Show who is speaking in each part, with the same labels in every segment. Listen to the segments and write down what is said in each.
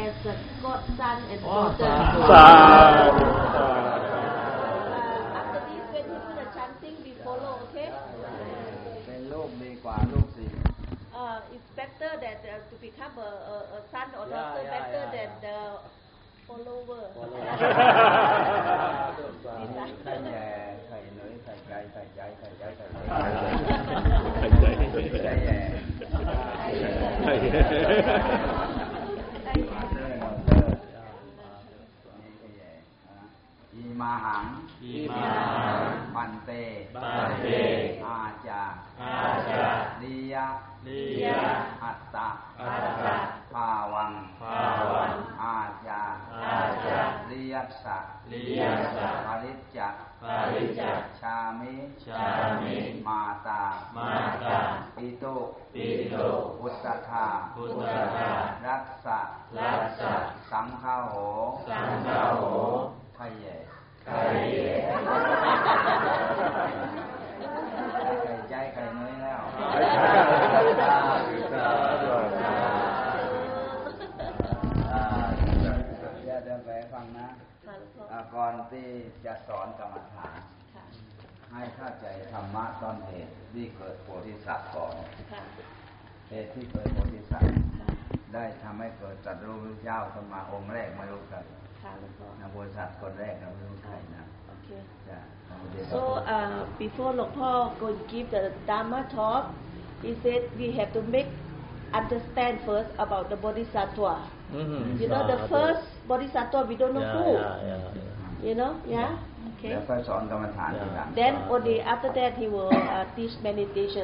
Speaker 1: as a God son and
Speaker 2: daughter. After this, when he do the chanting, we follow, okay?
Speaker 3: เป็นลูกดีกว่าลูกศิษย์
Speaker 2: It's better that to become a son or daughter better than the follower.
Speaker 3: ใส่แย่ใส่เนยใส่ใจใส่ใจใส่ใจใส่ใจใส่แย่อีมาหังปันเตอาจาลิยะอัตตะภาวังอาจาลิยัสสะปริจจชามิมาตาปิตุอุตตถารัสสะสังฆาโหไทยไก่ใจไก่เนยแล้วเดี๋ยวไปฟังนะก่อนที่จะสอนกรรมฐานให้เข้าใจธรรมะต้นเหตุที่เกิดโพธิสัตว์ก่อนเหตุที่เกิดโพธิสัตว์ได้ทำให้เกิดตรัสรู้พระเจ้าขึ้นมาองค์แรกไม่รู้ใครนักโพธิสัตว์คนแรกเราไม่รู้ใครนะ
Speaker 2: So before Lord Paul going to give the Dharma talk, he said we have to make understand first about the Bodhisattva. You know the first Bodhisattva we don't know who. You know, yeah. Okay. Then only after that he will teach meditation.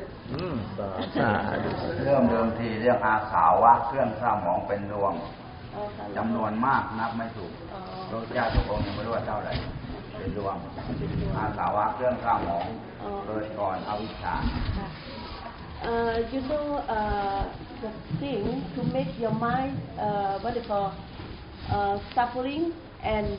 Speaker 3: เริ่มเดิมทีเรื่องอาสาวะเครื่องเศร้าหมองเป็นดวงจำนวนมากนับไม่ถูกพระเจ้าทุกองค์ยังไม่รู้ว่าเท่าไหร่เป็นดวงอาสาวะเครื่องเศร้าหมองเกิดก่อนอวิชชา
Speaker 2: You know the thing to make your mind what they call suffering and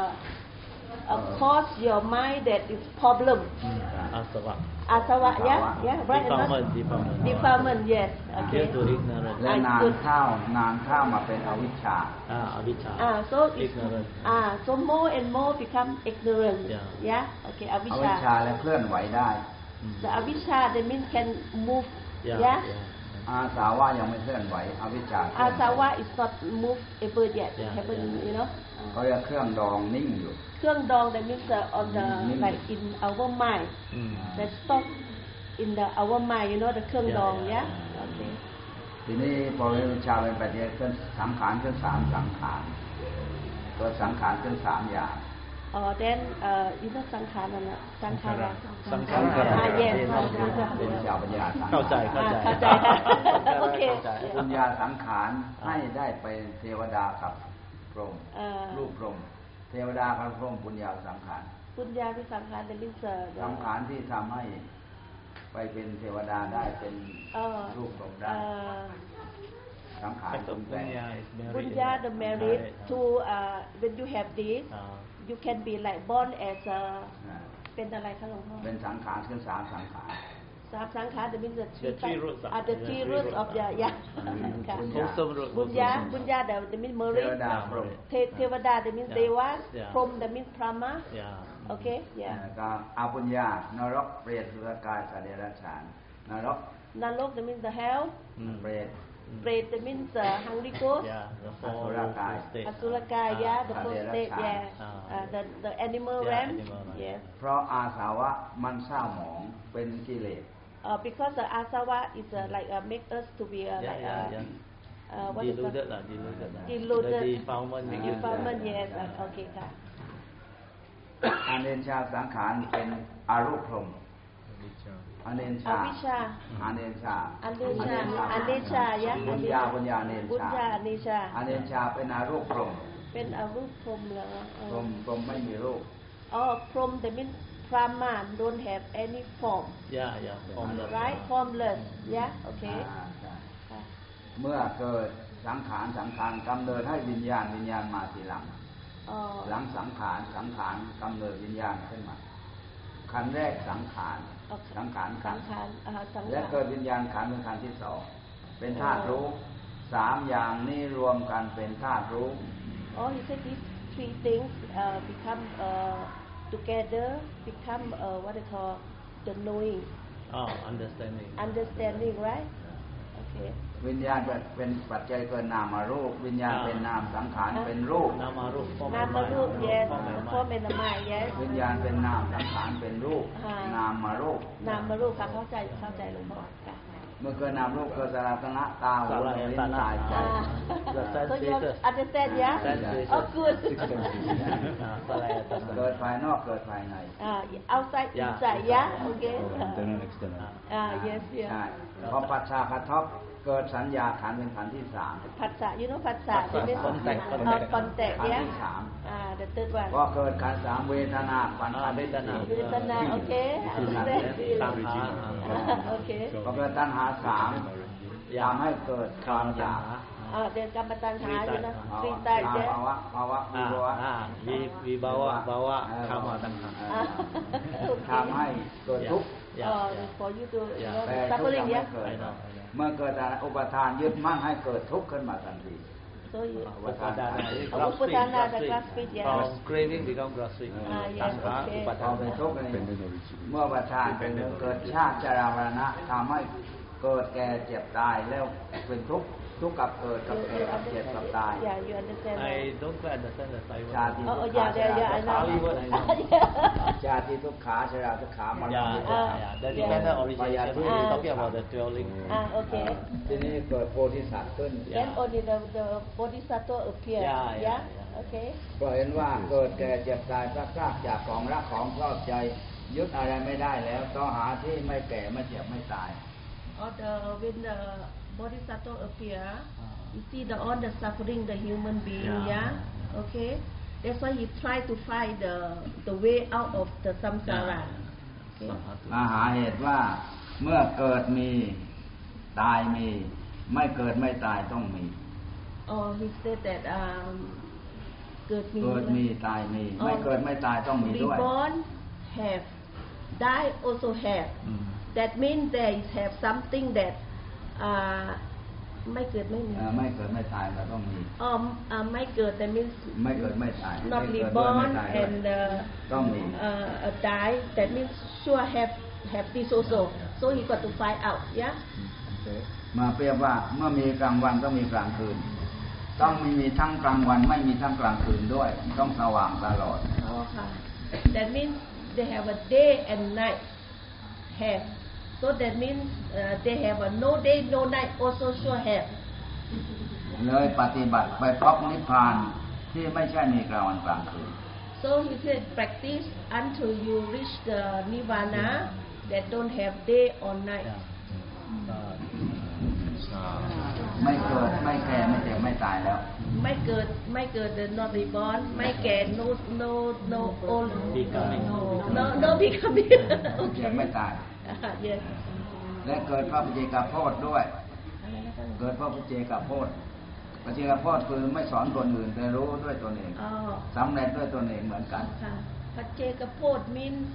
Speaker 2: cause your mind that is problem. Asava, yeah, right. Defilement, yes. Okay.
Speaker 3: และนานเข้ามาเป็นอวิชชา
Speaker 2: So so more and more become ignorant. Yeah. Okay.
Speaker 3: อวิชชาและเคลื่อนไหวได้
Speaker 2: The avisha that means can move. Yeah.
Speaker 3: อาสาวะยังไม่เคลื่อนไหวอวิชชา
Speaker 2: Asawa is not move ever yet. Happen, you know.
Speaker 3: เขาเรียกเครื่องดองนิ่งอยู่
Speaker 2: เครื่องดอง that means on the like in our mind. That stop in the our mind, you know the เครื่องดอง yeah. Okay.
Speaker 3: ทีนี้พอวิชาเป็นปัจจัยขึ้นสังขารขึ้น3สังขารตัวสังขารขึ้น3อย่าง
Speaker 2: then you know สังขารนั่นน่ะสังขาร yes
Speaker 3: เป็นชาวปัญญาสังขาร
Speaker 4: เข้าใจ
Speaker 2: โอเค
Speaker 3: ปัญญาสังขารให้ได้เป็นเทวดากับพรหมรูปพรหมเทวดากับพรหมปุญญาสังขาร
Speaker 2: ปุญญาที่สังขารthat means
Speaker 3: สังขารที่ทำให้ไปเป็นเทวดาได้เป็นรูปพรหมได้สังขาร
Speaker 2: ปุญญา the merit to when you have this you can be like born as a เป็นอะไรคะหลวงพ่อ
Speaker 3: เป็นสังขารขึ้น3สังขาร
Speaker 2: 3สังขาร that means the three roots of the บุญญา that means merit เทวดา that means deva พรหม that means brahma okay yeah
Speaker 3: ก็อปุญญานรกเปรตสุรกายสัตว์เดรัจฉานนรก
Speaker 2: that means the hell
Speaker 3: เปรต
Speaker 2: that means hungry ghost
Speaker 3: อสุรกาย
Speaker 2: yeah the first state yeah the animal realm yes
Speaker 3: เพราะอาสาวะมันเศร้าหมองเป็นกิเลส
Speaker 2: because the asawa is like make us to be like
Speaker 4: deluded
Speaker 2: defilement yes okay ค่ะ
Speaker 3: อเนชาสังขารเป็นอรูปพรหมอเนชาอเนชา
Speaker 2: yeah
Speaker 3: บุญญาอเนชาอเนชาเป็นอรูปพรหม
Speaker 2: เป็นอรูปพรหมเหรอ
Speaker 3: พรหมไม่มีรูป
Speaker 2: พรหม that means Brahma don't have any form
Speaker 4: formless
Speaker 2: right formless yeah okay
Speaker 3: เมื่อเกิดสังขารกำเนิดให้วิญญาณมาทีหลังสังขารกำเนิดวิญญาณขึ้นมาขันธ์แรกสังขารและเกิดวิญญาณขันธ์เป็นขันธ์ที่2เป็นธาตุรู้ 3อย่างนี้รวมกันเป็นธาตุรู้
Speaker 2: Oh, he said these 3 things become together, become what they call the knowing. Understanding, right? Okay.
Speaker 3: วิญญาณเป็นปัจจัยเกิดนามารูปวิญญาณเป็นนามสังขารเป็นรูป
Speaker 4: นามารูป
Speaker 2: yes. Form in the mind, yes.
Speaker 3: วิญญาณเป็นนามสังขารเป็นรูปนามมารูป
Speaker 2: นามมารูปค่ะเข้าใจหลวงพ่อค่ะ
Speaker 3: เมื่อเกิดนามรูปเกิดสลายตนะตาหูลิ้นกายใจ
Speaker 2: So you understand, yeah? Oh, good.
Speaker 3: เกิดภายนอกเกิดภายใน
Speaker 2: Outside, inside, yeah? Okay. Yes,
Speaker 3: ใช่
Speaker 2: yeah.
Speaker 3: พอปัจฉากระทบเกิดสัญญาขันธ์เป็นขันธ์ที่3
Speaker 2: ผัสสะ you know ผัสสะ contact, yeah? The third one.
Speaker 3: พอเกิดขันธ์3เวทนาขันธ์เวทนา
Speaker 2: okay? Okay.
Speaker 3: พอเกิดตัณหา3ทำให้เกิดความอยาก
Speaker 2: เดินกรรมตัณหาอยู่นะปีตายเจ้
Speaker 3: ภาวะ
Speaker 4: วิภาวะคำว่าตัณหา
Speaker 3: ทำให้เกิดทุกข์
Speaker 2: for you to
Speaker 3: แต่ทุกข์ยังไม่เกิดเมื่อเกิดอุปทานยึดมั่นให้เกิดทุกข์ขึ้นมาทันที
Speaker 4: อุปทานfrom craving become grasping ตัณหาอุปทาน
Speaker 3: เป็นทุกข์เมื่ออุปทานเป็นเกิดชาติชรามรณะทำให้เกิดแก่เจ็บตายแล้วเป็นทุกข์กับเกิดกับแก่กับเจ็บกับตาย
Speaker 4: I don't quite understand the Thai word
Speaker 3: ชาติทุกขาชาติทุกขาชราทุกขามรณะ
Speaker 4: the dependent origination talking about the dwelling
Speaker 2: okay
Speaker 3: ทีนี้เกิดโพธิสัตว์ขึ้น
Speaker 2: then only the bodhisattva appear yeah okay
Speaker 3: ก็เห็นว่าเกิดแก่เจ็บตายพลัดพรากจากของรักของชอบใจยึดอะไรไม่ได้แล้วต้องหาที่ไม่แก่ไม่เจ็บไม่ตาย
Speaker 2: when the bodhisattva appear you see all the suffering the human being yeah okay that's why he try to find the way out of the samsara
Speaker 3: มาหาเหตุว่าเมื่อเกิดมีตายมีไม่เกิดไม่ตายต้องมี
Speaker 2: he said that เกิดมี
Speaker 3: ตายมีไม่เกิดไม่ตายต้องมีด้วย
Speaker 2: reborn have die also have that means there is have something that ไม่เกิดไม่มี
Speaker 3: ไม่เกิดไม่ตายเราต้องมี
Speaker 2: ไม่เกิด that means
Speaker 3: ไม่เกิดไม่ตาย
Speaker 2: not reborn and
Speaker 3: ต้องมี
Speaker 2: die that means sure have this also so he got to find out yeah
Speaker 3: มาเปรียบว่าเมื่อมีกลางวันต้องมีกลางคืนต้องมีทั้งกลางวันไม่มีทั้งกลางคืนด้วยต้องสว่างตลอด
Speaker 2: ค่ะ that means they have a day and night have so that means they have a no day no night also sure have
Speaker 3: เลยปฏิบัติไปพบนิพพานที่ไม่ใช่มีกลางวันกลางคืน
Speaker 2: so he said practice until you reach the nirvana that don't have day or night
Speaker 3: ไม่เกิดไม่แก่ไม่เจ็บไม่ตายแล้ว
Speaker 2: ไม่เกิด the not reborn ไม่แก่ no old becoming no becoming
Speaker 3: เจ็บไม่ตาย
Speaker 2: yes
Speaker 3: และเกิดพระปัจเจกโพธิด้วยเกิดพระปัจเจกโพธิปัจเจกโพธิคือไม่สอนคนอื่นแต่รู้ด้วยตนเองสำเร็จด้วยตนเองเหมือนกัน
Speaker 2: ปัจเจกโพธิ means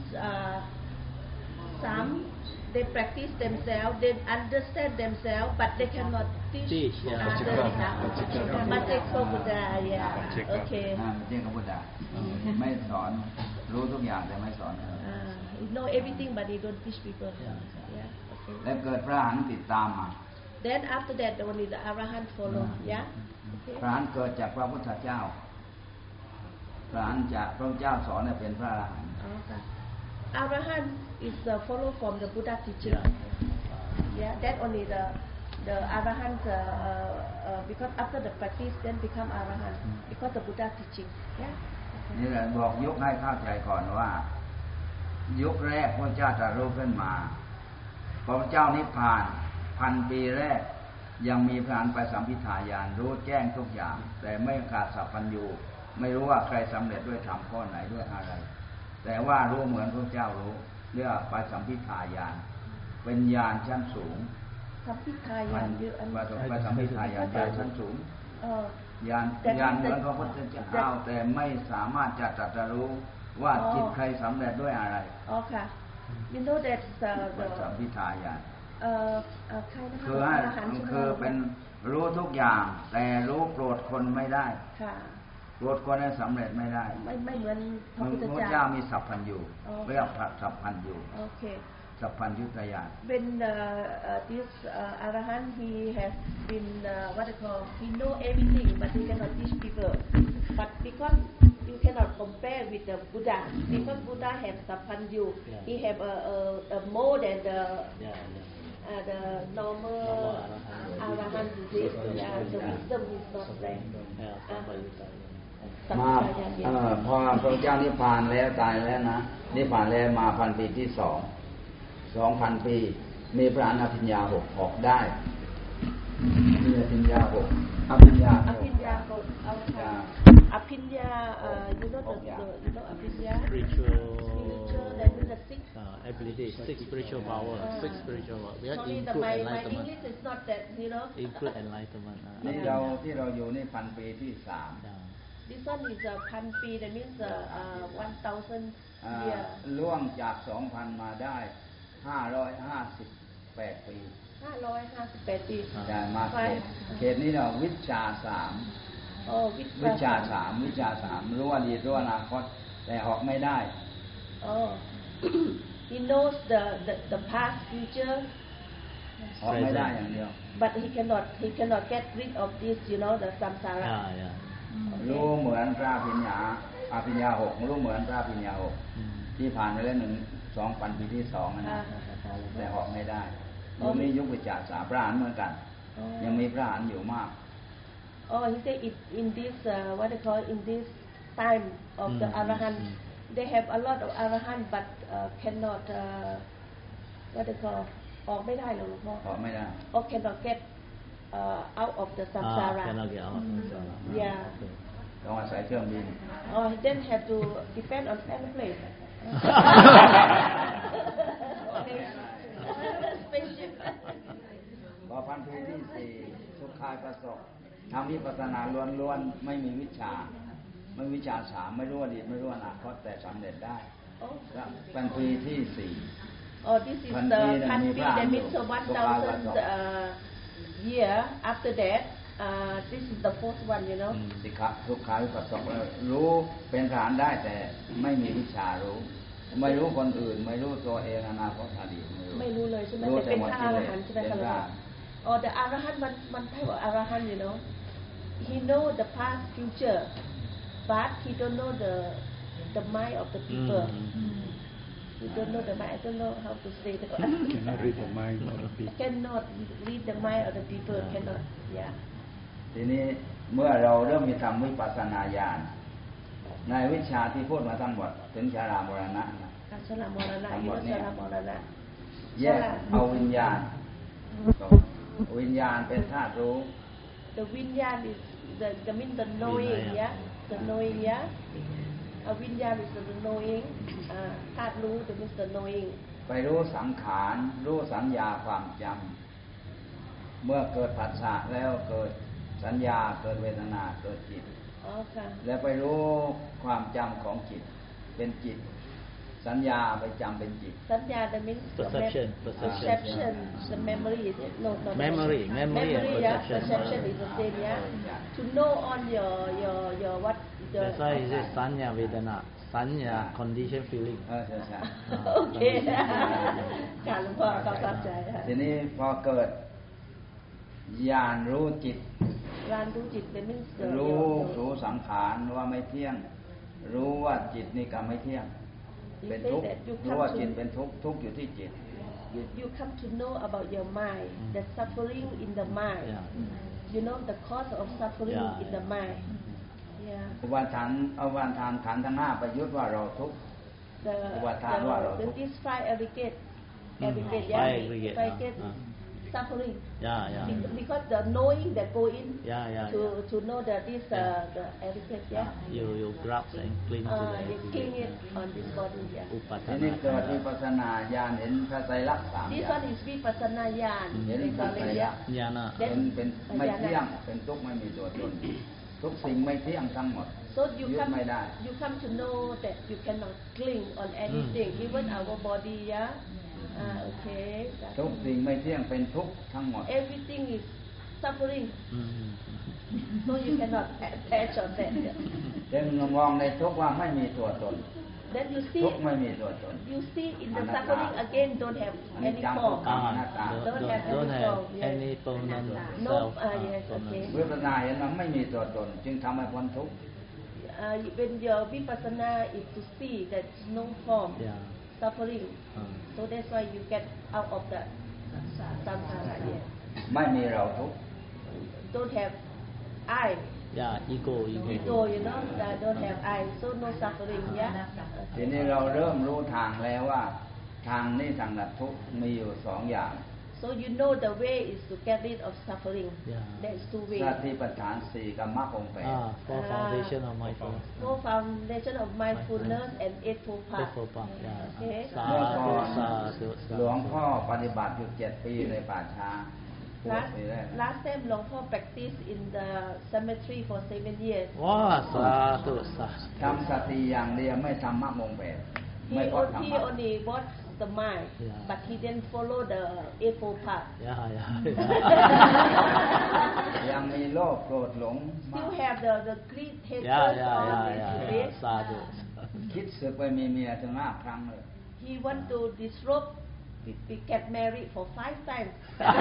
Speaker 2: some they practice themselves they understand themselves but they cannot teach others ปัจเจกพุทธะ yeah okay
Speaker 3: ปัจเจกพุทธะไม่สอนรู้ทุกอย่างแต่ไม่สอน
Speaker 2: know everything but they don't teach people yeah okay
Speaker 3: และเกิดพระอรหันต์ติดตามมา
Speaker 2: then after that only the arahant follow yeah okay
Speaker 3: พระอรหันต์เกิดจากพระพุทธเจ้าพระอรหันต์จากพระเจ้าสอนให้เป็นพระอรหันต์
Speaker 2: arahant is follow from the Buddha teaching yeah that only the arahant because after the practice then become arahant because the Buddha teaching yeah
Speaker 3: นี่แหละบอกยกให้เข้าใจก่อนว่ายุคแรกพระเจ้าตรัสรู้ขึ้นมาพระเจ้านิพพาน1,000 ปีแรกยังมีพระอรหันต์ไปสัมภิทาญาณรู้แจ้งทุกอย่างแต่ไม่ขาดสัพพัญญูไม่รู้ว่าใครสำเร็จด้วยธรรมข้อไหนด้วยอะไรแต่ว่ารู้เหมือนพระเจ้ารู้เรียกไปสัมภิทาญาณเป็นญาณชั้นสูง
Speaker 2: สัมภิทาญาณเยอะอัน
Speaker 3: ไปสัมภิทาญาณชั้นสูงญาณเหมือนพระพุทธเจ้าแต่ไม่สามารถจะตรัสรู้ว่าจิตใครสำเร็จด้วยอะไร
Speaker 2: อ๋อค่ะ you know that
Speaker 3: สัมภิทาญาณ
Speaker 2: ใครนะคะ
Speaker 3: คือเป็นรู้ทุกอย่างแต่รู้โกรธคนไม่ได้
Speaker 2: ค่ะ
Speaker 3: โกรธคนนั้นสำเร็จไม่ได้
Speaker 2: ไม่เหมือนพระพุทธเจ้า
Speaker 3: มีสัพพัญญูเรียกสัพพัญญู
Speaker 2: โอเค
Speaker 3: สัพพัญญุตญาณ
Speaker 2: When this Arahant he has been what they call he know everything but he cannot teach people but because you cannot compare with the Buddha because Buddha have Sapphanju he have a more than the normal Arahant the wisdom is not there
Speaker 3: มาพอพระเจ้านิพพานแล้วตายแล้วนะนิพพานแล้วมาพันปีที่2,000 ปีมีพระอภิญญา6ออกได้มีอภิญญา6อภิญญา6อภิญญา
Speaker 2: อภิญญาyou knowอภิญญา
Speaker 4: spiritual
Speaker 2: that is the six
Speaker 4: ability six spiritual power six spiritual power we have
Speaker 2: include enlightenment English is not that
Speaker 4: include enlightenment
Speaker 3: นี่ที่เราอยู่นี่พันปีที่3
Speaker 2: This one is 1,000 ปี that means 1,000 year
Speaker 3: ล่วงจาก 2,000 มาได้558 ปี
Speaker 2: 558 ปี
Speaker 3: ได้มาเขตนี้เราวิชา3วิชา3รู้อดีตรู้อนาคตแต่ออกไม่ได้
Speaker 2: He knows the past future
Speaker 3: ออกไม่ได้อย่างเดียว
Speaker 2: but he cannot get rid of this the samsara
Speaker 3: รู้เหมือนพระอภิญญา6รู้เหมือนพระอภิญญา6ที่ผ่านไปแล้ว2,000 ปีที่2นะแต่ออกไม่ได้ยุคนี้ยุควิจารสาพระอรหันต์เหมือนกันยังมีพระอรหันต์อยู่มาก
Speaker 2: he say in this what they call in this time of the Arahant they have a lot of Arahant but cannot what they call ออกไม่ได้หรอหลวงพ่อ
Speaker 3: ออกไม่ได้
Speaker 2: or cannot get out of the samsara
Speaker 4: cannot get out
Speaker 2: yeah
Speaker 3: ต้องอาศัยเครื่องบิน
Speaker 2: then have to depend on airplane
Speaker 3: พอพันปีที่4สุขายประสบทำวิปัสสนาล้วนๆไม่มีวิชาไม่วิชา3ไม่รู้อดีตไม่รู้อนาคตแต่สำเร็จได้พันปีที่4
Speaker 2: this is the พันปี that means 1,000 year after that this is the fourth one
Speaker 3: สิกขาสุขายประสบรู้เป็นฐานได้แต่ไม่มีวิชารู้ไม่รู้คนอื่นไม่รู้ตัวเองอนาคตอดีต
Speaker 2: ไม่รู้เลยใช่ไหมแต่เป็นพระอรหันต์ใช่ไหมครับthe อรหันต์มันใช่ว่าอรหันต์he know the past future but he don't know the mind of the people he don't know the mind I don't know how to say that
Speaker 1: cannot read the mind of the people
Speaker 2: cannot read the mind of the people cannot yeah
Speaker 3: ทีนี้เมื่อเราเริ่มมีทำวิปัสสนาญาณในวิชาที่พูดมาทั้งหมดถึงชรามรณะ
Speaker 2: ชรามรณะอยู่ชรามรณะ
Speaker 3: แยกเอาวิญญาณเป็นธาตุรู้
Speaker 2: The วิญญาณ is the mean the knowing yeah the knowing yeah วิญญาณ is the knowing ธาตุรู้ the means the knowing
Speaker 3: ไปรู้สังขารรู้สัญญาความจำเมื่อเกิดผัสสะแล้วเกิดสัญญาเกิดเวทนาเกิดจิตแล้วไปรู้ความจำของจิตเป็นจิตสัญญาไปจำเป็นจิต
Speaker 2: สัญญา that means perception the memory no
Speaker 4: memory
Speaker 2: perception is the same yeah to know on your what
Speaker 4: that's why is it สัญญาเวทนาสัญญา condition feeling
Speaker 3: ใช่
Speaker 2: โอเคค่ะหลวงพ่อเข้าใจ
Speaker 3: ทีนี้พอเกิดญาณรู้จิต
Speaker 2: เป็นมิส
Speaker 3: รู้สังขารว่าไม่เที่ยงรู้ว่าจิตนี่ก็ไม่เที่ยงเป็นทุกข์รู้ว่าจิตเป็นทุกข์อยู่ที่จิต
Speaker 2: you come to know about your mind the suffering in the mind you know the cause of suffering in the mind
Speaker 3: อุปาทานขันธ์ทั้ง5ประยุทธ์ว่าเราทุกข์อุปาทานว่าเราทุกข์
Speaker 2: this five aggregate suffering because the knowing that go in to know that this the aggregate
Speaker 4: you grasp and cling to
Speaker 2: you cling it on this body
Speaker 3: ทีนี้เกิดวิปัสสนาญาณเห็นพระไตรลักษณ์3
Speaker 2: this one is วิปัสสนาญาณ
Speaker 3: เห็นพระไตรลักษณ์เป็นไม่เที่ยงเป็นทุกข์ไม่มีตัวตนทุกสิ่งไม่เที่ยงทั้งหมด
Speaker 2: so you come to know that you cannot cling on anything even our body
Speaker 3: okay ทุกสิ่งไม่เที่ยงเป็นทุกข์ทั้งหมด
Speaker 2: everything is suffering. So you cannot attach on that.
Speaker 3: จึงมองในทุกข์ว่าไม่มีตัวตน
Speaker 2: Then you
Speaker 3: ทุกข์
Speaker 2: see,
Speaker 3: ไม่มีตัวตน
Speaker 2: you see in the suffering again don't have
Speaker 3: อันนี้
Speaker 2: any
Speaker 3: จำ
Speaker 2: form.
Speaker 3: กรรมอนัตตา
Speaker 2: Don't have
Speaker 4: don't
Speaker 2: any
Speaker 4: have
Speaker 2: form. Yes.
Speaker 4: any permanent
Speaker 2: No,
Speaker 4: self.
Speaker 2: yes, okay.
Speaker 3: วิปัสสนาเห็นว่าไม่มีตัวตน จึงทำให้พ้นทุกข์
Speaker 2: When your vipassana is to see that no form,
Speaker 4: Yeah.
Speaker 2: suffering. So that's why you get out of the samsara. Yes.
Speaker 3: ไม่มีเราทุกข์
Speaker 2: Don't have I,
Speaker 4: Yeah, ego.
Speaker 2: ego, you know, don't have I, so no suffering. Yeah.
Speaker 3: ทีนี้เราเริ่มรู้ทางแล้วว่า ทางนี้ทางดับทุกข์มีอยู่สองอย่าง
Speaker 2: So you know the way is to get rid of suffering.
Speaker 4: Yeah.
Speaker 2: There's two
Speaker 3: ส
Speaker 2: ways.
Speaker 3: ติปัฏฐานสี่กับมรรคองค์แปด
Speaker 4: For foundation of mindfulness.
Speaker 2: For foundation of mindfulness and eightfold path.
Speaker 4: Eightfold path, yeah.
Speaker 2: Okay.
Speaker 3: เมื่อก่อน
Speaker 4: sadhu.
Speaker 3: หลวงพ่อปฏิบัติอยู่7 ปีในป่าช้าปวดปีแรก
Speaker 2: Last time Long Po practiced in the cemetery for 7 years.
Speaker 4: Wow, sadhu.
Speaker 3: ทำสติอย่างเดียวไม่ทำมรรคองค์แปด
Speaker 2: He
Speaker 3: ไม่พ้นธรรมะ
Speaker 2: only watched the mind,
Speaker 4: Yeah.
Speaker 2: but he didn't follow the eightfold path.
Speaker 4: Yeah.
Speaker 3: ยังมีโลภโกรธหลงมาก
Speaker 2: Still have the greed, hatred,
Speaker 4: Yeah.
Speaker 2: all this.
Speaker 4: Sadhu.
Speaker 3: คิดสึกไปมีเมียถึง5 ครั้งเลย
Speaker 2: He want to disrupt, we get married for 5 times.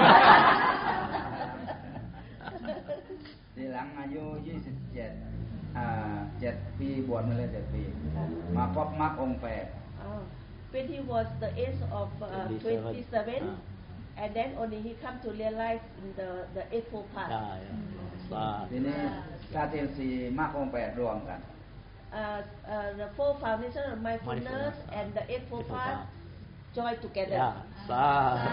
Speaker 3: ทีหลังอายุ7 ปีบวชมาเลย7 ปี มาพบมรรคองค์แปด
Speaker 2: When he was the age of 27, and then only he come to realize in the eightfold path.
Speaker 4: Yeah.
Speaker 3: ทีนี้ชาติสี่มรรคองค์แปดรวมกัน
Speaker 2: The four foundation of mindfulness and the eightfold path join together.
Speaker 4: Yeah. Sadhu.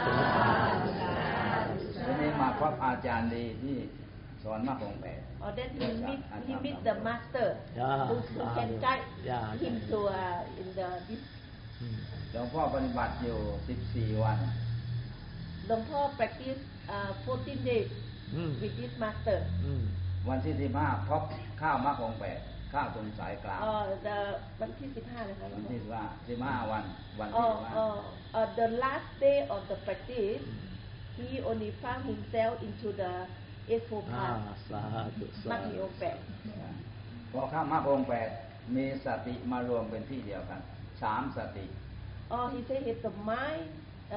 Speaker 3: ทีนี้มาพบอาจารย์ดีที่สอนมรรคองค์แปด
Speaker 2: Or then he meet the master
Speaker 4: Yeah.
Speaker 2: who can guide
Speaker 4: Yeah.
Speaker 2: him to in this.
Speaker 3: หลวงพ่อปฏิบัติอยู่14 วัน
Speaker 2: Long Po practice 14 days with this master.
Speaker 3: วันที่15พบข้าวมรรคองค์แปดข้าวตรงสายกลาง
Speaker 2: วันที่15นะคะ
Speaker 3: วันที่15วันที่15
Speaker 2: the last day of the practice, he only found himself into the eightfold path.
Speaker 4: Sadhu.
Speaker 2: มรรคมีองค์แปด
Speaker 3: พอข้ามมรรคองค์แปดมีสติมารวมเป็นที่เดียวกัน3 สติ
Speaker 2: He said if the mind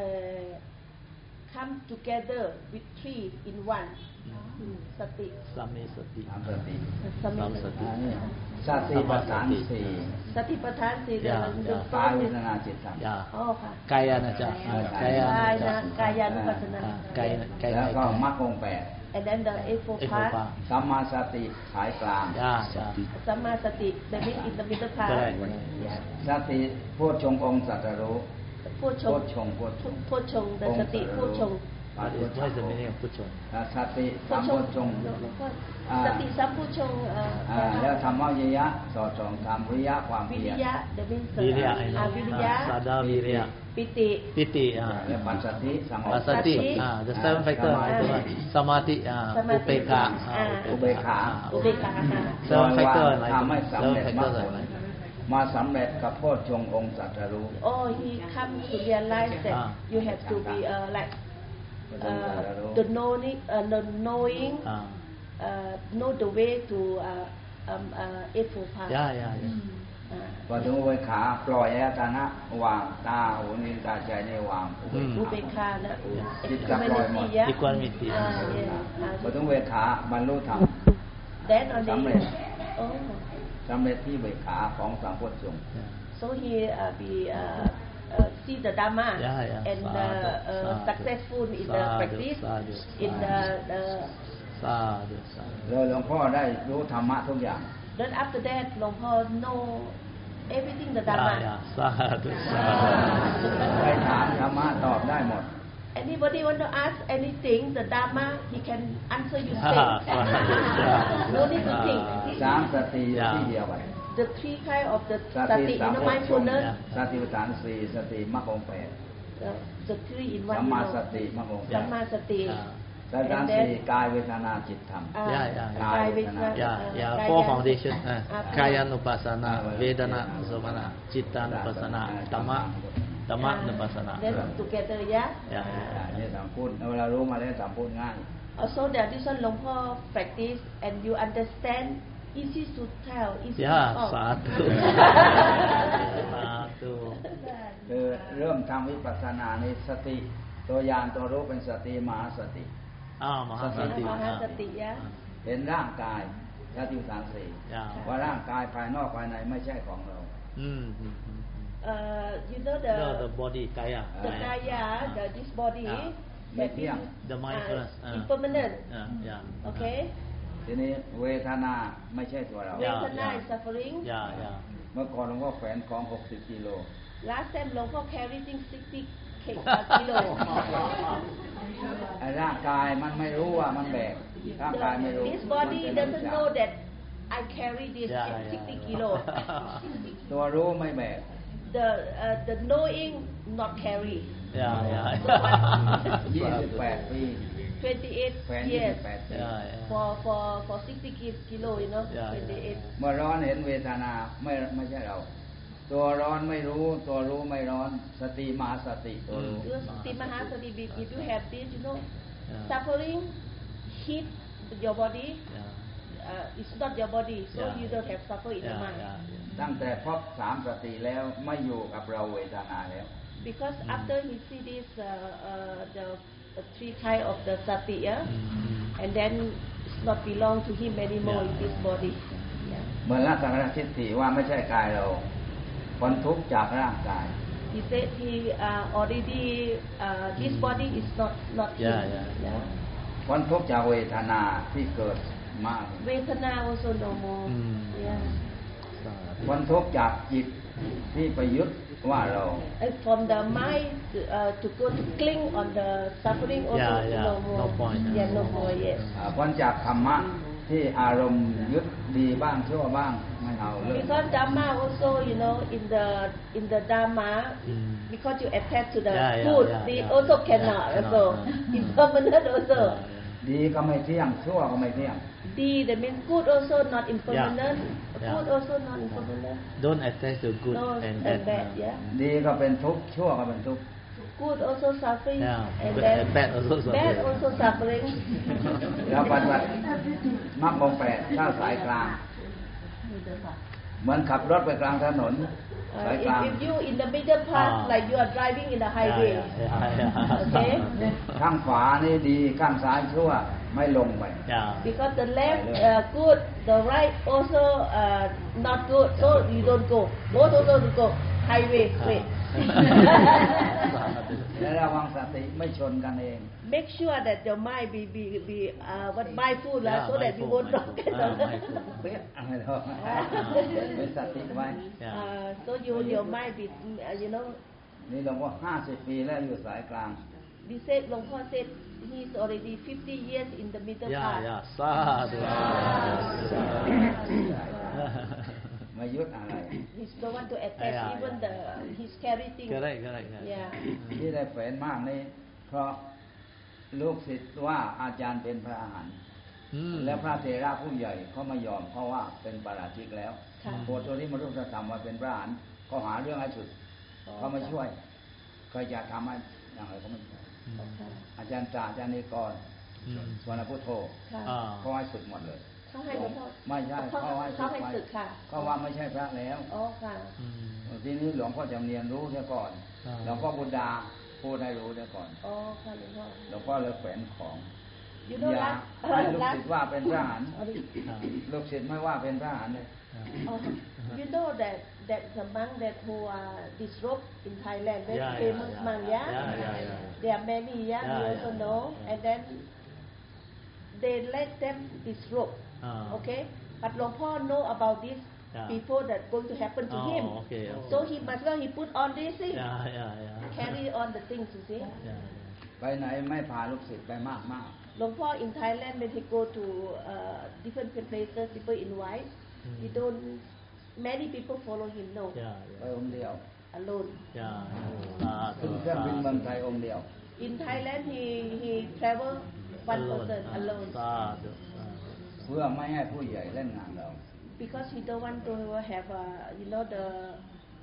Speaker 2: come together with 3 in 1. สติ
Speaker 4: Sami sati.
Speaker 3: 3 สติ
Speaker 2: สมิ
Speaker 4: สติ
Speaker 3: อันนี้สติปัฏฐานสี่
Speaker 2: สติปัฏฐานสี่
Speaker 4: Yeah,
Speaker 2: เดือน
Speaker 3: กายเวทนาจิตธรรม
Speaker 4: Yeah.
Speaker 2: ค่ะ
Speaker 4: Kaya na cha.
Speaker 2: กายานุปัสสนา
Speaker 3: แล้วก็มรรคองค์แปด
Speaker 2: and then the eightfold path.
Speaker 3: สัมมาสติสายกลาง
Speaker 4: Yeah.
Speaker 2: สัมมาสติ that means in the middle path.
Speaker 4: Correct.
Speaker 3: สติโพชฌงค์องค์สัตรู้
Speaker 2: โพช
Speaker 3: โพ
Speaker 2: ฌ
Speaker 3: ชฌงค์
Speaker 2: โพชฌงค์ the สติโพชฌงค์
Speaker 4: What is the meaning of puchong?
Speaker 3: สติสัมโพชฌงค์
Speaker 2: สติสัมโพชฌงค์
Speaker 3: แล้วธรรมวิยะสอดส่องธรรมวิริยะความ
Speaker 2: วิ
Speaker 3: เพี
Speaker 2: ริ
Speaker 3: ยร
Speaker 2: ยะ that means
Speaker 4: วิริยะ I
Speaker 2: วิริยะ
Speaker 4: know. Sada virya.
Speaker 2: ปิติ
Speaker 4: Piti.
Speaker 3: และปัญสติสงบ
Speaker 4: Pasati. The 7 factor. Samadhi. Upekha.
Speaker 3: อุเบกขา
Speaker 2: อุเบกขา
Speaker 4: 7 factor.
Speaker 3: ทำให้สำเร็จ
Speaker 4: 7
Speaker 3: มรร
Speaker 4: factor.
Speaker 3: คมาสำเร็จกับโพชฌงค์องค์สัตรู้
Speaker 2: Oh, he come to realize that you have to be like the knowing, know the way to eightfold path.
Speaker 4: Yeah.
Speaker 3: พอถึงอุเบกขาปล่อยอายตนะวางตาหูนิ้วกายใจนี่วางอุเบก
Speaker 2: อุ
Speaker 3: ขา
Speaker 2: เบกขานะ
Speaker 3: จิตจะปล่อยหมด
Speaker 4: Equanimity.
Speaker 3: พอถึงอุเบกขาบรรลุธรรม
Speaker 2: Then only
Speaker 3: สำเร็จ
Speaker 2: oh,
Speaker 3: สำเร็จที่อุเบกขาของสัมโพชฌงค์
Speaker 2: so he be see the Dhamma
Speaker 4: Yeah.
Speaker 2: and
Speaker 4: Sadhu.
Speaker 2: successful in the practice
Speaker 4: Sadhu.
Speaker 2: in the
Speaker 4: Sadhu.
Speaker 3: เลยหลวงพ่อได้รู้ธรรมะทุกอย่าง
Speaker 2: then after that หลวงพ่อ know everything the Dhamma.
Speaker 4: Yeah. Sadhu.
Speaker 3: ใครถามธรรมะตอบได้หมด
Speaker 2: Anybody want to ask anything, the Dharma, he can answer you straight. No need to think.
Speaker 3: 3 สติที่เดียวกัน
Speaker 2: The 3 kind of the
Speaker 3: สติ
Speaker 2: sati,
Speaker 3: สัม
Speaker 2: you know,
Speaker 3: โพชฌงค์
Speaker 2: mindfulness,
Speaker 3: สติปัฏฐาน4 สติมรรคองค์แปด
Speaker 2: the 3 in
Speaker 3: สัม
Speaker 2: one,
Speaker 3: มา
Speaker 2: you
Speaker 3: ส
Speaker 2: know.
Speaker 3: ติมรรคองค์แปด
Speaker 2: Samma sati.
Speaker 3: สติปัฏฐาน4กายเวทนาจิตธรรม
Speaker 4: Yeah.
Speaker 2: Kaya Vedana.
Speaker 4: Yeah. 4 foundation. Kaya nupassana, Vedana nupassana, Citta nupassana, Dhamma nupassana.
Speaker 2: Then together, yeah?
Speaker 4: Yeah.
Speaker 3: นี่สามพูดเวลารู้มาแล้วสามพูดง่าย
Speaker 2: Also, that this one หลวงพ่อ practice and you understand, easy to tell, easy to
Speaker 4: Yeah,
Speaker 2: talk.
Speaker 4: สาธุสาธุ
Speaker 3: คือเริ่มทำวิปัสสนาในสติตัวอย่างตัวรู้เป็นสติมหาสติ
Speaker 4: มหาสติ
Speaker 2: มหาสติ yeah.
Speaker 3: เห็นร่างกายสติปัฏฐานสี่ ว่าร่างกายภายนอกภายในไม่ใช่ของเรา
Speaker 2: You know the
Speaker 4: body kaya
Speaker 2: the kaya, this body,
Speaker 3: ไม่เที่ยง
Speaker 4: the mindfulness
Speaker 2: impermanent. Okay.
Speaker 3: ทีนี้เวทนาไม่ใช่ตัวเรา
Speaker 2: เวทนา is suffering.
Speaker 3: เมื่อก่อนหลวงพ่อแขวนของ60 กิโล
Speaker 2: Last time หลวงพ่อ carrying 60 kilo.
Speaker 3: ไอ้ร่างกายมันไม่รู้ว่ามันแบกร่างกายไม่รู้
Speaker 2: This body doesn't know that I carry this 60 kilo.
Speaker 3: ตัวรู้ไม่แบก
Speaker 2: The knowing not carry.
Speaker 3: 28 ปี
Speaker 2: 28 years for 60 kilo, you know.
Speaker 3: เมื่อร้อนเห็นเวทนาไม่ใช่เรา ตัวร้อนไม่รู้ตัวรู้ไม่ร้อนสติมหาสติตัวรู้
Speaker 2: สติมหาสติ if you have this, you know, suffering hit your body, it's not your body, so you don't have suffer in the mind.
Speaker 3: ตั้งแต่พบ3 สติแล้วไม่อยู่กับเราเวทนาแล้ว
Speaker 2: Because after he see this the 3 type of the sati, and then it's not belong to him anymore in this body.
Speaker 3: เหมือนละสังขารทิฏฐิว่าไม่ใช่กายเราพ้นทุกข์จากร่างกาย
Speaker 2: He said he already this body is not him.
Speaker 3: พ้นทุกข์จากเวทนาที่เกิดมา
Speaker 2: เวทนา also no more.
Speaker 3: พ้นทุกข์จากจิตที่ไปยึดว่าเรา
Speaker 2: From the mind to go to cling on the suffering also no more.
Speaker 4: No point.
Speaker 2: No more. Yes.
Speaker 3: พ้นจากธรรมะที่อารมณ์ยึดดีบ้างชั่วบ้างไม่เอาเลย
Speaker 2: Because Dhamma also, you know, in the Dhamma, because you attach to the good, it also cannot also impermanent also.
Speaker 3: ดีก็ไม่เที่ยงชั่วก็ไม่เที่ยง
Speaker 2: That means good also not impermanent. Good also not impermanent.
Speaker 4: Don't attach to good and bad.
Speaker 3: ดีก็เป็นทุกข์ชั่วก็เป็นทุกข์
Speaker 2: Good also suffering, and
Speaker 4: But
Speaker 2: then
Speaker 4: bad also suffering.
Speaker 2: bad also suffering.
Speaker 3: แล้วปฏิบัติมรรคองค์ 8ถ้าสายกลางเหมือนขับรถไปกลางถนนสายกลาง
Speaker 2: If you in the middle path, like you are driving in the highway, okay?
Speaker 3: ข้างขวานี่ดีข้างซ้ายชั่วไม่ลงไป
Speaker 2: Because the left good, the right also not good, so you don't go. Both also to go highway straight.
Speaker 3: และระวังสติไม่ชนกันเอง
Speaker 2: Make sure that your mind be what mindful, so that you won't wrong.
Speaker 3: เป๊ะอะไรหรอกเป็นสติไว้
Speaker 2: So your mind be, you know.
Speaker 3: นี่หลวงพ่อ50 ปีแล้วอยู่สายกลาง
Speaker 2: We said หลวงพ่อ said he's already 50 years in the middle path.
Speaker 4: สาธุ
Speaker 3: ไม่ยึดอะไร
Speaker 2: He's the one to attach even his carry thing.
Speaker 4: Correct.
Speaker 2: Yeah.
Speaker 3: ที่ได้แฝงมากนี่เพราะลูกศิษย์ว่าอาจารย์เป็นพระอรหันต์แล้วพระเถระผู้ใหญ่เขาไม่ยอมเพราะว่าเป็นปาราชิกแล้วโพธิมรุตธรรมว่าเป็นพระอรหันต์เขาหาเรื่องให้สุดเขาไม่ช่วยเคยอยากทำให้อย่างไรเขาไม่ช่วยอาจารย์จ่าอาจารย์นิกรสวนพุทโธเขาให้ศึกหมดเลย
Speaker 2: เขาให้หลวงพ่อ
Speaker 3: ไม่ใช่เขาให้ศึกค่ะเขาว่าไม่ใช่พระแล้ว
Speaker 2: ค่ะ
Speaker 3: ทีนี้หลวงพ่อจำเนียนรู้เสียก่อนหลวงพ่อบุตรดาพูดให้รู้เสียก่อน
Speaker 2: ค่ะ
Speaker 3: หลวงพ่อเลยแฝงของ
Speaker 2: You know
Speaker 3: อย่าให้ลูกศิษย์ว่าเป็นพระอรหันต์ลูกศิษย์ไม่ว่าเป็นพระอรหันต์เลย
Speaker 2: You know that the monk that who are disrobe in Thailand, very famous monk, There are many, you also know, and then they let them disrobe, okay? But หลวงพ่อ know about this before that going to happen to him. So he must well he put on this thing, carry on the things, you see.
Speaker 3: ไปไหนไม่พาลูกศิษย์ไปมาก
Speaker 2: หลวงพ่อ in Thailand when he go to different places, people invite, he don't. Many people follow him. No.
Speaker 3: ไปองค์เดียว
Speaker 2: Alone.
Speaker 3: ขึ้นเครื่องบินเมืองไทยองค์เดียว
Speaker 2: In Thailand he travel one person alone.
Speaker 3: เพื่อไม่ให้ผู้ใหญ่เล่นงานเรา
Speaker 2: Because he don't want to have you know the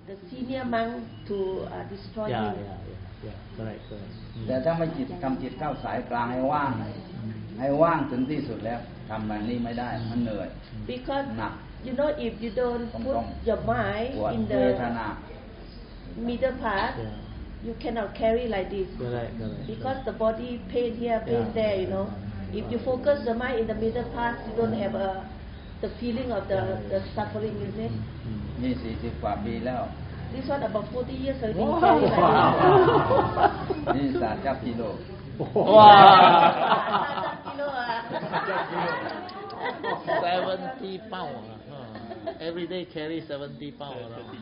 Speaker 2: the senior monk to destroy
Speaker 4: Yeah,
Speaker 2: him.
Speaker 4: correct.
Speaker 3: แต่ถ้าไม่ทำจิตเข้าสายกลางให้ว่างถึงที่สุดแล้วทำแบบนี้ไม่ได้มันเหนื่อย
Speaker 2: Because
Speaker 3: หนัก
Speaker 2: you know, if you don't put your mind
Speaker 3: ปวด
Speaker 2: in
Speaker 3: เว
Speaker 2: the
Speaker 3: ทนา
Speaker 2: middle part, you cannot carry like this.
Speaker 4: Correct.
Speaker 2: Because the body pain here, pain there, you know. If you focus the mind in the middle part, you don't have the feeling of the suffering, you see.
Speaker 3: นี่40 กว่าปีแล้ว
Speaker 2: This one about 40 years already
Speaker 4: Wow.
Speaker 2: carry like this.
Speaker 3: นี่ศาสตร์จับกิโล
Speaker 2: Kilo,
Speaker 4: 70 pounds. Every day carry 70 pounds.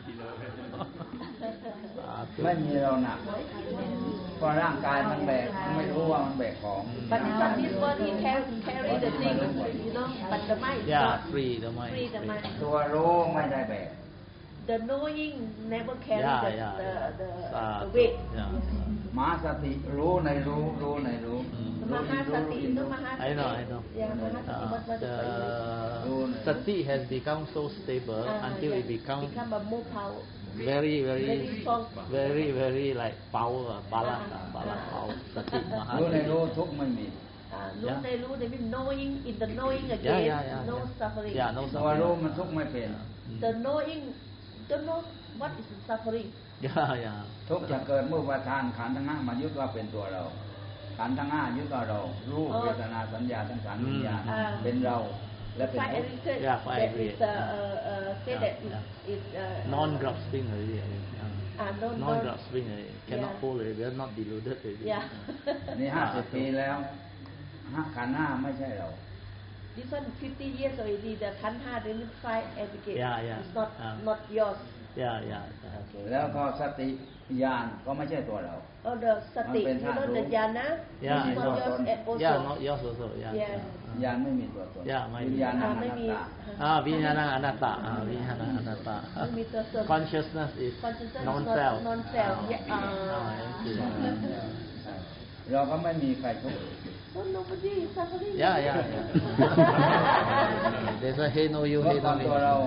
Speaker 3: ไม่มีเราหนักเพราะร่างกายมันแบกไม่รู้ว่ามันแบกของ
Speaker 2: But this body carry the thing, you know. But the mind is not
Speaker 4: free the mind.
Speaker 2: free the mind.
Speaker 3: ตัวรู้ไม่ได้แบก
Speaker 2: The knowing never carry the weight.
Speaker 3: มหาสติรู้ในรู้
Speaker 2: Mahasati, you know Mahasati?
Speaker 4: I know.
Speaker 2: Yeah, Mahasati, what was
Speaker 4: The sati has become so stable until it become
Speaker 2: a more power.
Speaker 4: very
Speaker 2: strong.
Speaker 4: very like power, balak power. Sati
Speaker 3: รู้ใน
Speaker 4: mahasati.
Speaker 3: รู้ทุกข์ไม่มี
Speaker 2: Know they mean knowing in the knowing again, no suffering.
Speaker 4: Yeah, no
Speaker 3: ตัวรู้
Speaker 4: suffering.
Speaker 3: มันทุกข์ไม่เป็น
Speaker 2: The knowing, don't know what is the suffering.
Speaker 4: Yeah.
Speaker 3: ทุกข์จะเกิดเมื่อประทานขันธ์ทั้ง 5มายึดว่าเป็นตัวเรา ขันธ์ทั้ง 5ยึดว่าเรารูปเวทนาสัญญาสังขารวิญญาณเป็นเราและเป็น
Speaker 2: Fire
Speaker 3: ทุกข์
Speaker 2: etiquette,
Speaker 4: Yeah, fire
Speaker 2: that
Speaker 4: etiquette.
Speaker 2: is say that is
Speaker 4: Non-grasping already. Non-grasping already. Cannot
Speaker 2: Yeah.
Speaker 4: hold it. We are not deluded already.
Speaker 2: Yeah.
Speaker 3: นี่50 ปีแล้วขันธ์ 5ไม่ใช่เรา
Speaker 2: This one 50 years already. The Khandha, they mean fire etiquette.
Speaker 4: Yeah.
Speaker 2: It's not yours.
Speaker 4: Yeah.
Speaker 2: Okay.
Speaker 3: แล้วก็สติญาณก็ไม่ใช่ตัวเรา
Speaker 2: Oh, the sati, you know the jhana,
Speaker 4: Yeah,
Speaker 2: it's not yours also.
Speaker 4: Yeah, not yours also. Yeah.
Speaker 2: Yes.
Speaker 3: ญาณไม่มีตัวตน
Speaker 4: Yeah, ไม่มี
Speaker 3: วิญญาณอนัต
Speaker 2: ไม่มี
Speaker 3: ตา
Speaker 4: Vijnana anatta. Vijnana anatta.
Speaker 2: ไม่มีตัวตน
Speaker 4: Consciousness is
Speaker 2: Consciousness is
Speaker 4: non-self.
Speaker 2: not non-self. Yeah.
Speaker 4: Yeah.
Speaker 3: เราก็ไม่มีใครทุกข์
Speaker 2: Oh, nobody is suffering.
Speaker 4: Yeah. There's a hey no you,
Speaker 3: เพราะ
Speaker 4: hey
Speaker 3: ต
Speaker 4: no
Speaker 3: อน
Speaker 4: me.
Speaker 3: ตัวเรา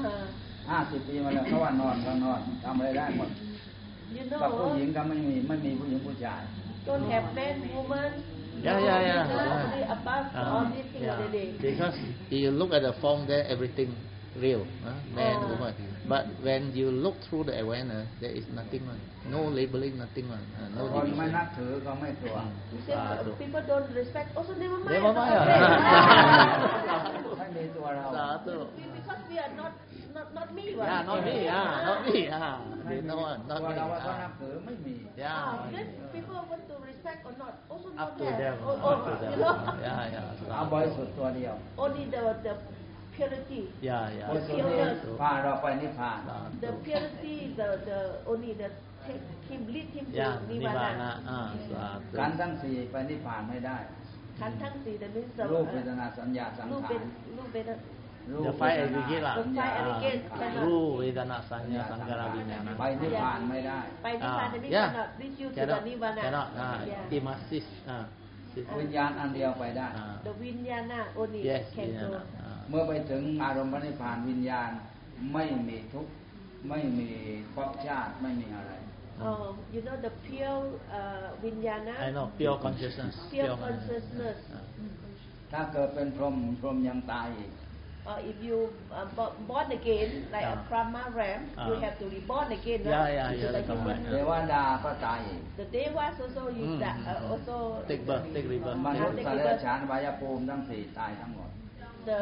Speaker 3: 50 ปีมาแล้วเขาว่านอนก็นอนทำอะไรได้หมด
Speaker 2: You
Speaker 3: กับผู้หญิง
Speaker 2: know,
Speaker 3: ก็ไม่มีผู้หญิงผู้ชาย
Speaker 2: don't have men, woman.
Speaker 4: Yeah.
Speaker 2: Only above all these things already.
Speaker 4: Because you look at the form there, everything real, man, woman. But when you look through the awareness, there is nothing one, no labeling, nothing one, no
Speaker 3: คนไม่
Speaker 4: division.
Speaker 3: นับถือก็ไม่กลัว
Speaker 2: You say people don't respect. Also, never mind.
Speaker 4: Never mind.
Speaker 3: ไม่มีตัวเรา
Speaker 4: Satu.
Speaker 2: Because we are not me.
Speaker 4: Yeah, not me. Not me. They know one,
Speaker 3: ตั
Speaker 4: not
Speaker 3: ว
Speaker 4: me.
Speaker 3: เราว่าเขานับถือไม่มี
Speaker 4: Yeah.
Speaker 2: Then people want to respect or not. Also
Speaker 4: Up
Speaker 2: not
Speaker 4: to
Speaker 2: there.
Speaker 4: them. Up to them.
Speaker 2: You know?
Speaker 4: Yeah.
Speaker 3: เอาบริสุทธิ์ตัวเดียว
Speaker 2: Only the purity.
Speaker 3: บริสุทธิ์นี้พาเราไปนิพพาน
Speaker 2: The purity, the only the take him, lead him to
Speaker 4: Yeah,
Speaker 2: nirvana.
Speaker 4: Nibbana.
Speaker 3: ขันธ์ทั้ง 4ไปนิพพานไม่ได้
Speaker 2: ขันธ์ทั้งสี่ that means
Speaker 3: รูปเวทนาสัญญาสัง
Speaker 2: รูป
Speaker 3: ขา
Speaker 2: เป็
Speaker 3: ร
Speaker 2: นรูปเป็น
Speaker 3: รูป
Speaker 4: The five aggregate lah.
Speaker 2: The five aggregate cannot.
Speaker 4: Ru, Vedana, Sanya, Sankhara, Vijnana.
Speaker 3: ไปนิพพานไม่ได้
Speaker 2: ไปนิพพาน that means
Speaker 4: Yeah.
Speaker 2: cannot reach you to the
Speaker 4: Cannot.
Speaker 2: nirvana.
Speaker 4: Cannot.
Speaker 2: Yeah.
Speaker 4: It must cease.
Speaker 3: วิญญาณอันเดียวไปได้
Speaker 2: The vinyana only
Speaker 4: Yes,
Speaker 2: can go.
Speaker 4: Vijnana.
Speaker 3: เมื่อไปถึงอารมณ์พระนิพพานวิญญาณไม่มีทุกข์ไม่มีภพชาติไม่มีอะไร
Speaker 2: You know the pure vinyana.
Speaker 4: I know, pure consciousness.
Speaker 2: Pure consciousness.
Speaker 3: ถ้าเกิดเป็นพรหมยังตายอีก
Speaker 2: If you born again like a Brahma ram, you have to reborn again, right?
Speaker 4: Yeah,
Speaker 2: Into the
Speaker 4: come
Speaker 2: human.
Speaker 4: back.
Speaker 3: เทวดาก็ตายอีก
Speaker 2: The devas also use that. Also
Speaker 4: Take birth, take rebirth.
Speaker 3: มนุษย์สัตว์เดรัจฉานวายภูมิทั้ง 4ตายทั้งหมด
Speaker 2: the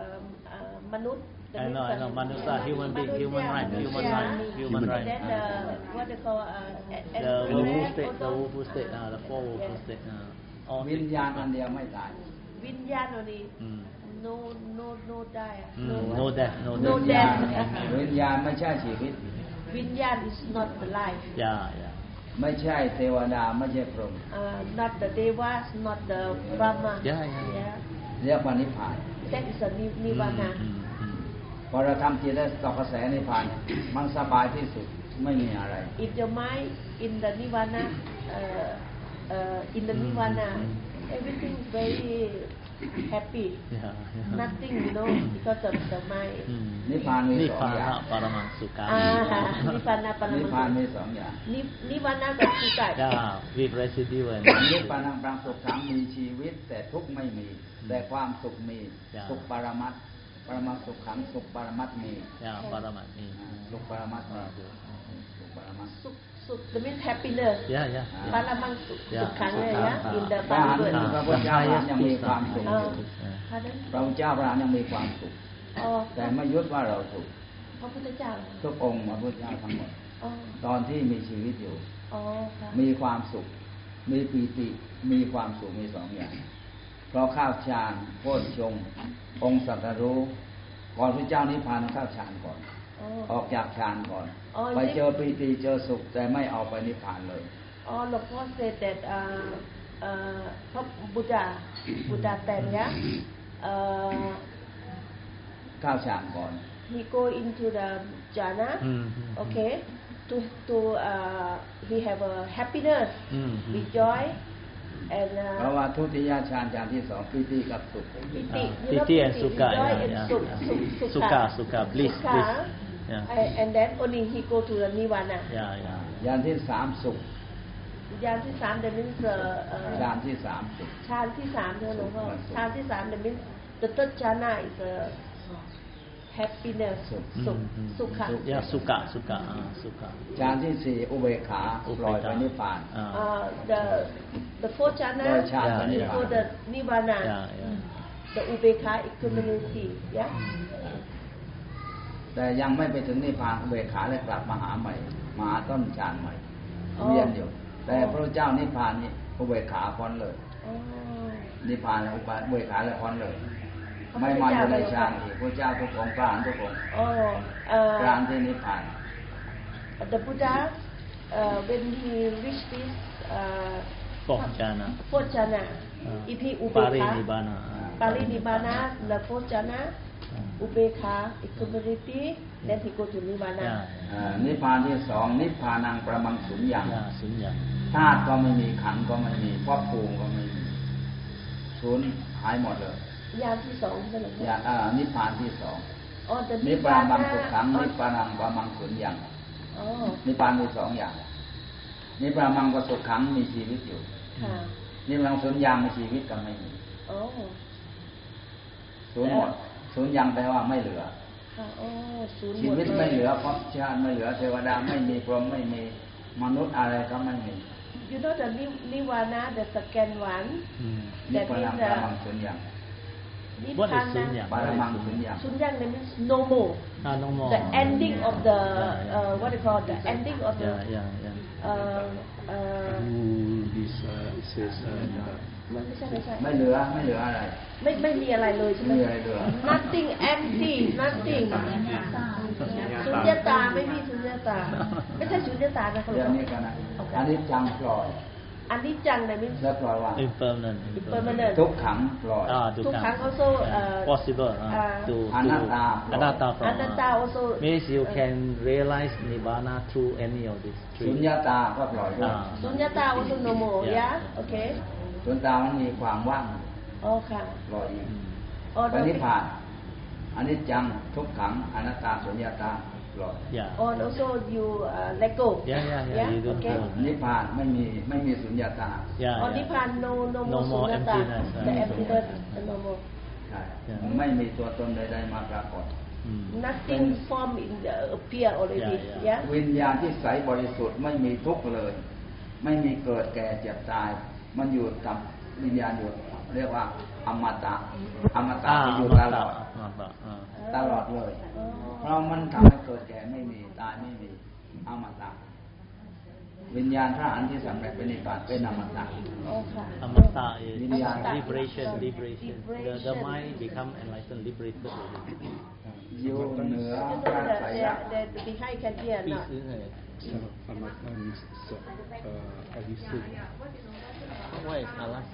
Speaker 2: manut.
Speaker 4: I know. Manusa, human being, human right.
Speaker 2: And then what they call
Speaker 4: The Wufu state, the four Wufu state. All
Speaker 3: วิญญาณอันเดียวไม่ตาย
Speaker 2: Vinyana only. No die.
Speaker 4: No death, no
Speaker 2: No
Speaker 4: death.
Speaker 2: death.
Speaker 3: วิญญาณไม่ใช่ชีวิต
Speaker 2: Vinyana is not the life.
Speaker 4: Yeah.
Speaker 3: ไม่ใช่เทวดาไม่ใช่พรหม
Speaker 2: Not the devas, not the Brahma.
Speaker 4: Yeah.
Speaker 3: เรียกว่านิพพาน
Speaker 2: That is a nirvana.
Speaker 3: พอเราทำจิตได้ต่อกระแสนิพพานมันสบายที่สุดไม่มีอะไร
Speaker 2: If your mind in the nirvana, everything is very happy.
Speaker 4: Yeah, yeah.
Speaker 2: Nothing, because of the mind.
Speaker 3: นิพพานมีสองอย่าง
Speaker 4: Nibbana Paramang Sukha.
Speaker 2: Nibbana
Speaker 3: นิพพาน
Speaker 2: Paramang.
Speaker 3: มีสองอย่าง
Speaker 2: Nibbana กับ Sukha.
Speaker 4: Yeah, with residue and
Speaker 3: นิพพานังปรังสุขขังมีชีวิตแต่ทุกข์ไม่มี แต่ความสุขมี สุขปรมัตถ์ปรมังสุขขังสุขปรมัตถ์มี
Speaker 4: yeah, Paramat.
Speaker 3: สุขปรมัตถ์มีสุขปรมัตถ์
Speaker 2: Sukh that means happiness.
Speaker 4: Yeah, yeah.
Speaker 2: Paramang
Speaker 4: Yeah.
Speaker 2: Sukhang in the
Speaker 3: พระอร
Speaker 2: Pali
Speaker 3: หัน
Speaker 2: word.
Speaker 3: ต์พระพุทธเจ้ายังมีความสุขอยู่
Speaker 2: Pardon?
Speaker 3: พระพุทธเจ้าพระอรหันต์ยังมีความสุข แต่
Speaker 2: Oh,
Speaker 3: ไม่ยึดว่าเราสุข
Speaker 2: พระพุทธเจ้า
Speaker 3: ทุกองค์พระพุทธเจ้าทั้งหมด
Speaker 2: อ๋อ
Speaker 3: ตอนที่มีชีวิตอยู่
Speaker 2: อ๋อค่ะ
Speaker 3: มีความสุข มีปีติ มีความสุขมีสองอย่าง เพราะข้าวฌานโพชฌงค์องค์สัตตรู้ ก่อนพระเจ้านิพพานข้าวฌานก่อน
Speaker 2: อ๋อ
Speaker 3: ออกจากฌานก่อน
Speaker 2: อ๋อ
Speaker 3: ไปเจอปีติเจอสุขแต่ไม่เอาไปนิพพานเลย
Speaker 2: อ๋อหลวงพ่อ said that พระบุตรแต่งยะ
Speaker 3: ข้าวฌานก่อน
Speaker 2: he go into the jhana okay to he have a happiness with joy and
Speaker 3: เพราะว่าทุติยฌานฌานที่สองปีติกับสุข
Speaker 4: Piti and Sukha.
Speaker 2: joy
Speaker 4: Yeah,
Speaker 2: and
Speaker 4: yeah.
Speaker 2: Sukha.
Speaker 4: Sukha, bliss, bliss. Yeah.
Speaker 2: And then only he go to the nirvana.
Speaker 4: Yeah, yeah.
Speaker 3: ฌานที่สามสุข
Speaker 2: ยานที่ 3 that means
Speaker 3: ฌานที่สามสุข
Speaker 2: ฌานที่ 3ใช่ไหมหลวงพ่อฌานที่ 3 that means the third jhana is happiness สุขะ
Speaker 4: Yeah, Sukha, Sukha, Sukha.
Speaker 3: ฌานที่สี่อุเบกขาปล่อยไปนิพพาน
Speaker 2: the fourth jhana
Speaker 3: Fourth jhana,
Speaker 2: is
Speaker 3: Nibbana.
Speaker 2: for the nirvana
Speaker 4: Yeah, yeah.
Speaker 2: the ubekha equanimity yeah
Speaker 3: แต่ยังไม่ไปถึงนิพพานอุเบกขาและกลับมาหาใหม่มาหาต้นฌานใหม่
Speaker 2: อ๋อ
Speaker 3: เวียนอยู่ แต่พระเจ้านิพพานนี่อุเบกขาพ้นเลย
Speaker 2: อ๋อ
Speaker 3: นิพพานแล้วอุเบกขาแล้วพ้นเลย ไม่มาอยู่ในฌานอีกพระเจ้าทุกองค์พระอรหันต์ทุกองค์
Speaker 2: อ๋อ
Speaker 3: พระอรหันต์ที่นิพพาน
Speaker 2: the Buddha when he reached this
Speaker 4: Fourth jhana.
Speaker 2: fourth jhana if he ubekha
Speaker 4: Parinibbana.
Speaker 2: Parinibbana the fourth jhana ubekha equanimity then he go to nirvana
Speaker 4: Yeah,
Speaker 3: นิพพานที่สองนิพพานังประมังสุญญ์ยัง
Speaker 4: yeah, Sunya.
Speaker 3: ธาตุก็ไม่มีขันธ์ก็ไม่มีภพภูมิก็ไม่มีศูนย์หายหมดเลย
Speaker 2: ยานที่ 2ใช่ไหมหลวงพ่อ
Speaker 3: อย่างนิพพานที่สอง
Speaker 2: อ๋อ the
Speaker 3: นิพพานัง
Speaker 2: Nibbana
Speaker 3: สุขขังนิพพานังประมังสุญญ์ยัง
Speaker 2: อ๋อ
Speaker 3: นิพพานมีสองอย่าง นิพพานังก็สุขขังมีชีวิตอยู่
Speaker 2: ค่ะ
Speaker 3: นิพพานังสุญญ์ยังมีชีวิตก็ไม่มี
Speaker 2: อ๋อ
Speaker 3: ศูนย์หมดศูนย์ยังแปลว่าไม่เหลือ
Speaker 2: ค่ะอ๋อศูนย์หม
Speaker 3: ชี
Speaker 2: ด
Speaker 3: วิต
Speaker 2: เล
Speaker 3: ไม่
Speaker 2: ย
Speaker 3: เหลือภพชาติไม่เหลือเทวดาไม่มีพรหมไม่มีมนุษย์อะไรก็ไม่มี
Speaker 2: you know the nirvana the second one
Speaker 3: นิพ
Speaker 2: that
Speaker 3: พานัง
Speaker 2: is
Speaker 3: ประมังสุญญ์ยัง
Speaker 4: What is
Speaker 2: Nibbana
Speaker 4: Sunya?
Speaker 3: ปรมังสุญญ์ยัง
Speaker 2: Sunyang that means no more
Speaker 4: No more.
Speaker 2: the ending of the
Speaker 4: Yeah.
Speaker 2: what they call the ending of the
Speaker 4: Yeah, yeah, yeah.
Speaker 1: Who this says
Speaker 2: มันไม่ใช่
Speaker 3: ไม่เหลืออะไร
Speaker 2: ไม่มีอะไรเลยใช่ไหม
Speaker 3: ไม่มีอะไรเหลือ
Speaker 2: nothing empty nothing สุญญตาไม่มีสุญญตาไม่ใช่สุญญตานะคะหล
Speaker 3: เรื่
Speaker 2: ว
Speaker 3: อง
Speaker 2: งพ่
Speaker 3: นี้
Speaker 2: อ
Speaker 3: กันนะอันนี้จังปล่อย
Speaker 2: อันนี้จังthat means
Speaker 3: แล้วปล่อยว่า
Speaker 4: Impermanent.
Speaker 2: Impermanent.
Speaker 3: ทุกขังปล่อย
Speaker 2: ทุกครั้ง also
Speaker 4: Possible to
Speaker 3: Anatta.
Speaker 4: Anatta from.
Speaker 2: อนัตตา also
Speaker 4: Means you can realize Nibbana through any of these
Speaker 3: สุ
Speaker 4: three.
Speaker 3: ญญตาก็ปล่อยด้วย
Speaker 2: สุญญตา also no more
Speaker 4: Yeah.
Speaker 2: yeah okay
Speaker 3: สุญญตามันมีความว่าง
Speaker 2: อ๋อค่ะ
Speaker 3: ปล่อยอีก
Speaker 2: อ๋อ
Speaker 3: ไปนิพพานอันนี้จังทุกขังอนัตตาสุญญตาปล่อย
Speaker 4: Yeah.
Speaker 2: อ๋อ also you let go
Speaker 4: Yeah. You don't
Speaker 2: okay
Speaker 4: hold.
Speaker 3: นิพพานไม่มีสุญญตา
Speaker 4: Yeah.
Speaker 2: อ๋อนิพ
Speaker 4: yeah.
Speaker 2: พาน no
Speaker 4: No
Speaker 2: more
Speaker 4: more
Speaker 2: สุญญตา
Speaker 4: emptiness.
Speaker 2: the emptiness no more
Speaker 3: ใช่
Speaker 4: Yeah.
Speaker 3: ไม่มีตัวตนใดๆมาปรากฏ
Speaker 2: nothing form in the appear already
Speaker 4: Yeah.
Speaker 2: yeah
Speaker 3: วิญญาณที่ใสบริสุทธิ์ไม่มีทุกข์เลย ไม่มีเกิดแก่เจ็บตาย มันอยู่กับวิญญาณอยู่เรียกว่าอมตะที่อยู่ตลอดตลอดเลย เพราะมันทำให้เกิดแก่ไม่มีตายไม่มีอมตะวิญญาณพระอรหันต์ที่สำเร็จเป็นนิพพานเป็นอมตะ
Speaker 2: อ๋อค่ะ
Speaker 4: Amata is
Speaker 3: Amata.
Speaker 4: liberation. The mind become enlightened, liberated.
Speaker 3: อยู่เหนือ
Speaker 2: you
Speaker 3: พระ
Speaker 2: know
Speaker 3: ไตร
Speaker 2: the
Speaker 3: ลักษณ์
Speaker 2: the behind can hear not
Speaker 4: Peace, isn't it?
Speaker 1: Samatha means alisu.
Speaker 4: What is Alasa?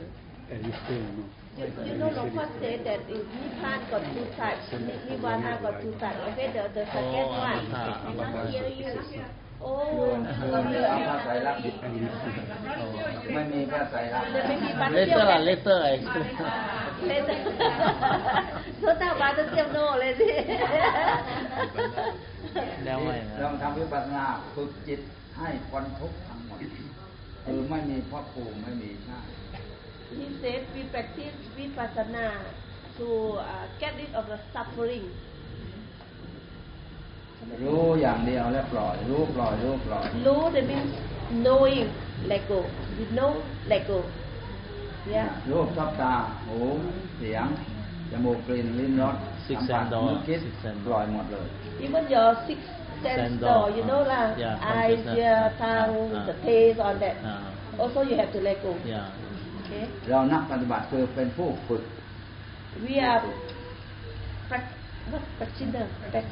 Speaker 1: everything.
Speaker 2: You know, Lord said that Nibbana got two sides, Nirvana got two sides. Okay, the second one. I not hear you.
Speaker 3: คือมีพระไตรลักษณ์ไม่มีพระไตรลักษณ์
Speaker 4: Later I explain.
Speaker 2: Số tao bà tôi xem nô lên đi.
Speaker 4: แล้วไง
Speaker 3: เราทำวิปัสสนาฝึกจิตให้พ้นทุกข์ทั้งหมดคือไม่มีภพภูมิไม่มีชาติ
Speaker 2: He said we practice vipassana to get rid of the suffering.
Speaker 3: รู้อย่างเดียวแล้วปล่อยรู้ปล่อยรู้ปล่อย
Speaker 2: Know that means knowing, let go. You know, let go. Yeah.
Speaker 3: รูปชอบตาหูเสียงจมูกกลิ่นลิ้นรสสัมผัสนึกคิดปล่อยหมดเลย
Speaker 2: Even your six sense door, you know lah, eyes, ear, tongue, the taste, all that. Also you have to let go. Okay.
Speaker 3: เรานักปฏิบัติคือเป็นผู้ฝึก
Speaker 2: We are practitioner.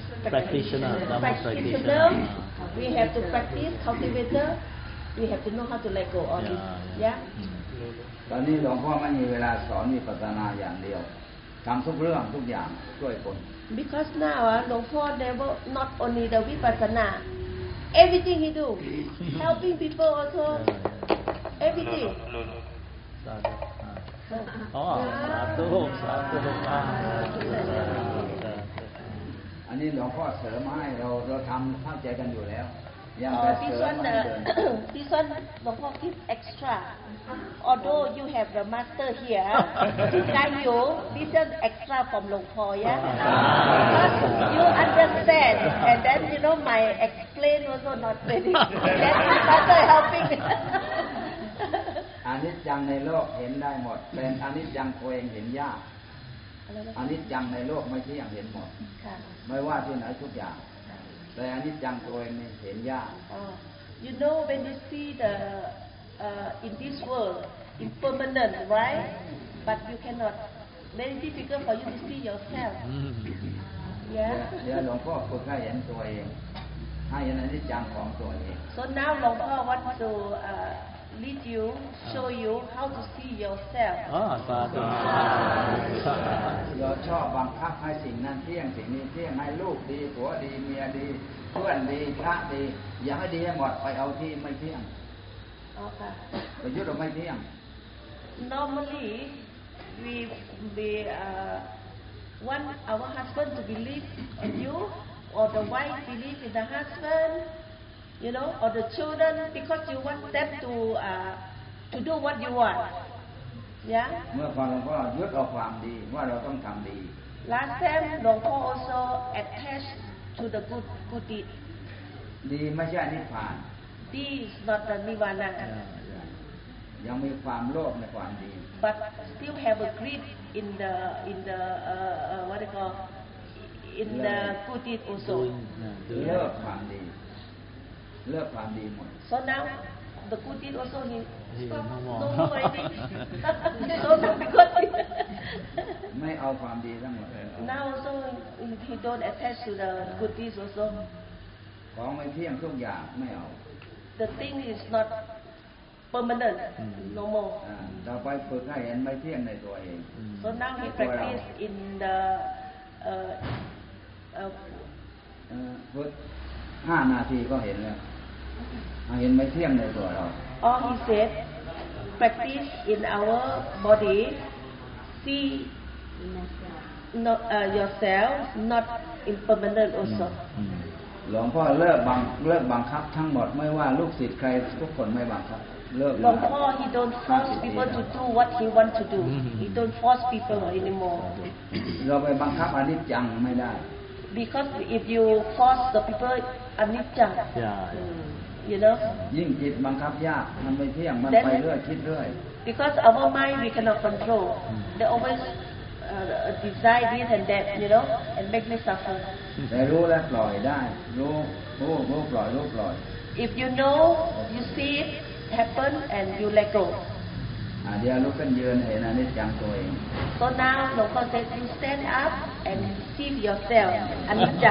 Speaker 2: We have to practice, cultivator. We have to know how to let go of it. Yeah.
Speaker 3: ตอนนี้หลวงพ่อไม่มีเวลาสอนวิปัสสนาอย่างเดียวทำทุกเรื่องทุกอย่างช่วยคน
Speaker 2: Because now Long Paul never not only the vipassana, everything he do, helping people also, everything.
Speaker 4: อ๋อสาธุ
Speaker 3: อันนี้หลวงพ่อเสริมให้เราทำเข้าใจกันอยู่แล้วยังแต่เสริม
Speaker 2: This one Long Paul give extra. Although you have the master here to guide you, this is extra from Long Paul, yeah. Because you understand, and then you know my explain also not very. Then master helping.
Speaker 3: อนิจจังในโลกเห็นได้หมดเป็นอนิจจังตัวเองเห็นยากอนิจจังในโลกไม่เที่ยงเห็นหมดไม่ว่าที่ไหนทุกอย่างแต่อนิจจังตัวเองเห็นยาก
Speaker 2: You know when you see the in this world impermanent, right? But you cannot. Very difficult for you to see yourself. Yeah.
Speaker 3: เดี๋ยวหลวงพ่อฝึกให้เห็นตัวเองให้เห็นอนิจจังของตัวเอง
Speaker 2: So now Long Paul wants to lead you, show you how to see yourself.
Speaker 4: สาธุ
Speaker 3: เราชอบบังคับให้สิ่งนั้นเที่ยงสิ่งนี้เที่ยงให้ลูกดีผัวดีเมียดีเพื่อนดีพระดีอยากให้ดีให้หมดไปเอาที่ไม่เที่ยง
Speaker 2: Okay.
Speaker 3: ประยุทธ์เราไม่เที่ยง
Speaker 2: Normally, we want our husband to believe in you, or the wife believe in the husband, you know, or the children, because you want them to do what you want. Yeah.
Speaker 3: เมื่อฟังหลวงพ่อยึดเอาความดีว่าเราต้องทำดี
Speaker 2: Last time, Long Paul also attached to the good deed.
Speaker 3: ดีไม่ใช่นิพพาน
Speaker 2: This is not the nirvana.
Speaker 3: ยังมีความโลภในความดี
Speaker 2: But still have a greed in the what they call in the good deed also.
Speaker 3: เลิกความดีเลิกความดีหมด
Speaker 2: So now the good deed also he stop
Speaker 4: no more.
Speaker 2: no more anything. So not because
Speaker 3: ไม่เอาความดีทั้งหมด
Speaker 2: now also he don't attach to the good deeds also.
Speaker 3: ของไม่เที่ยงทุกอย่างไม่เอา
Speaker 2: The thing is not permanent, no more.
Speaker 3: ต่อไปฝึกให้เห็นไม่เที่ยงในตัวเอง
Speaker 2: So now he practice in the
Speaker 3: ฝึก5 นาทีก็เห็นแล้วเห็นไม่เที่ยงในตัวเรา
Speaker 2: Or he said, practice in our body, see not, yourself, not impermanent also.
Speaker 3: หลวงพ่อเลิกบังคับทั้งหมดไม่ว่าลูกศิษย์ใครทุกคนไม่บังคับเลิก
Speaker 2: Long Paul, he don't force people to do what he want to do. He don't force people anymore.
Speaker 3: เราไปบังคับอนิจจังไม่ได้
Speaker 2: Because if you force the people, anicca, you know.
Speaker 3: ยิ่งจิตบังคับยากมันไม่เที่ยงมันไปเรื่อยคิดเรื่อย
Speaker 2: Because our mind we cannot control. They always desire this and that, you know, and make me suffer.
Speaker 3: แต่รู้และปล่อยได้รู้ปล่อยรู้ปล่อย
Speaker 2: If you know, you see it happen and you let go.
Speaker 3: เดี๋ยวลุกขึ้นยืนเห็นอนิจจังตัวเอง
Speaker 2: So now, Long Paul says, you stand up and see yourself, anicca.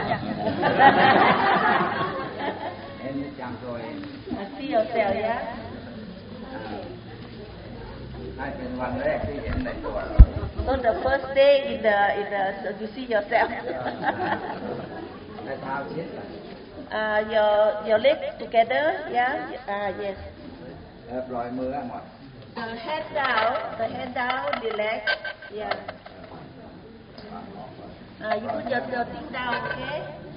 Speaker 3: เห็นอนิจจังตัวเอง
Speaker 2: See yourself, yeah.
Speaker 3: ให้เป็นวันแรกที่เห็นในตัวเรา
Speaker 2: So the first day in the you see yourself.
Speaker 3: ในเท้าชิด
Speaker 2: Your leg together, yeah. Yes.
Speaker 3: แล้วปล่อยมือให้หมด
Speaker 2: The head down, relax. Yeah. You put your thing down, okay?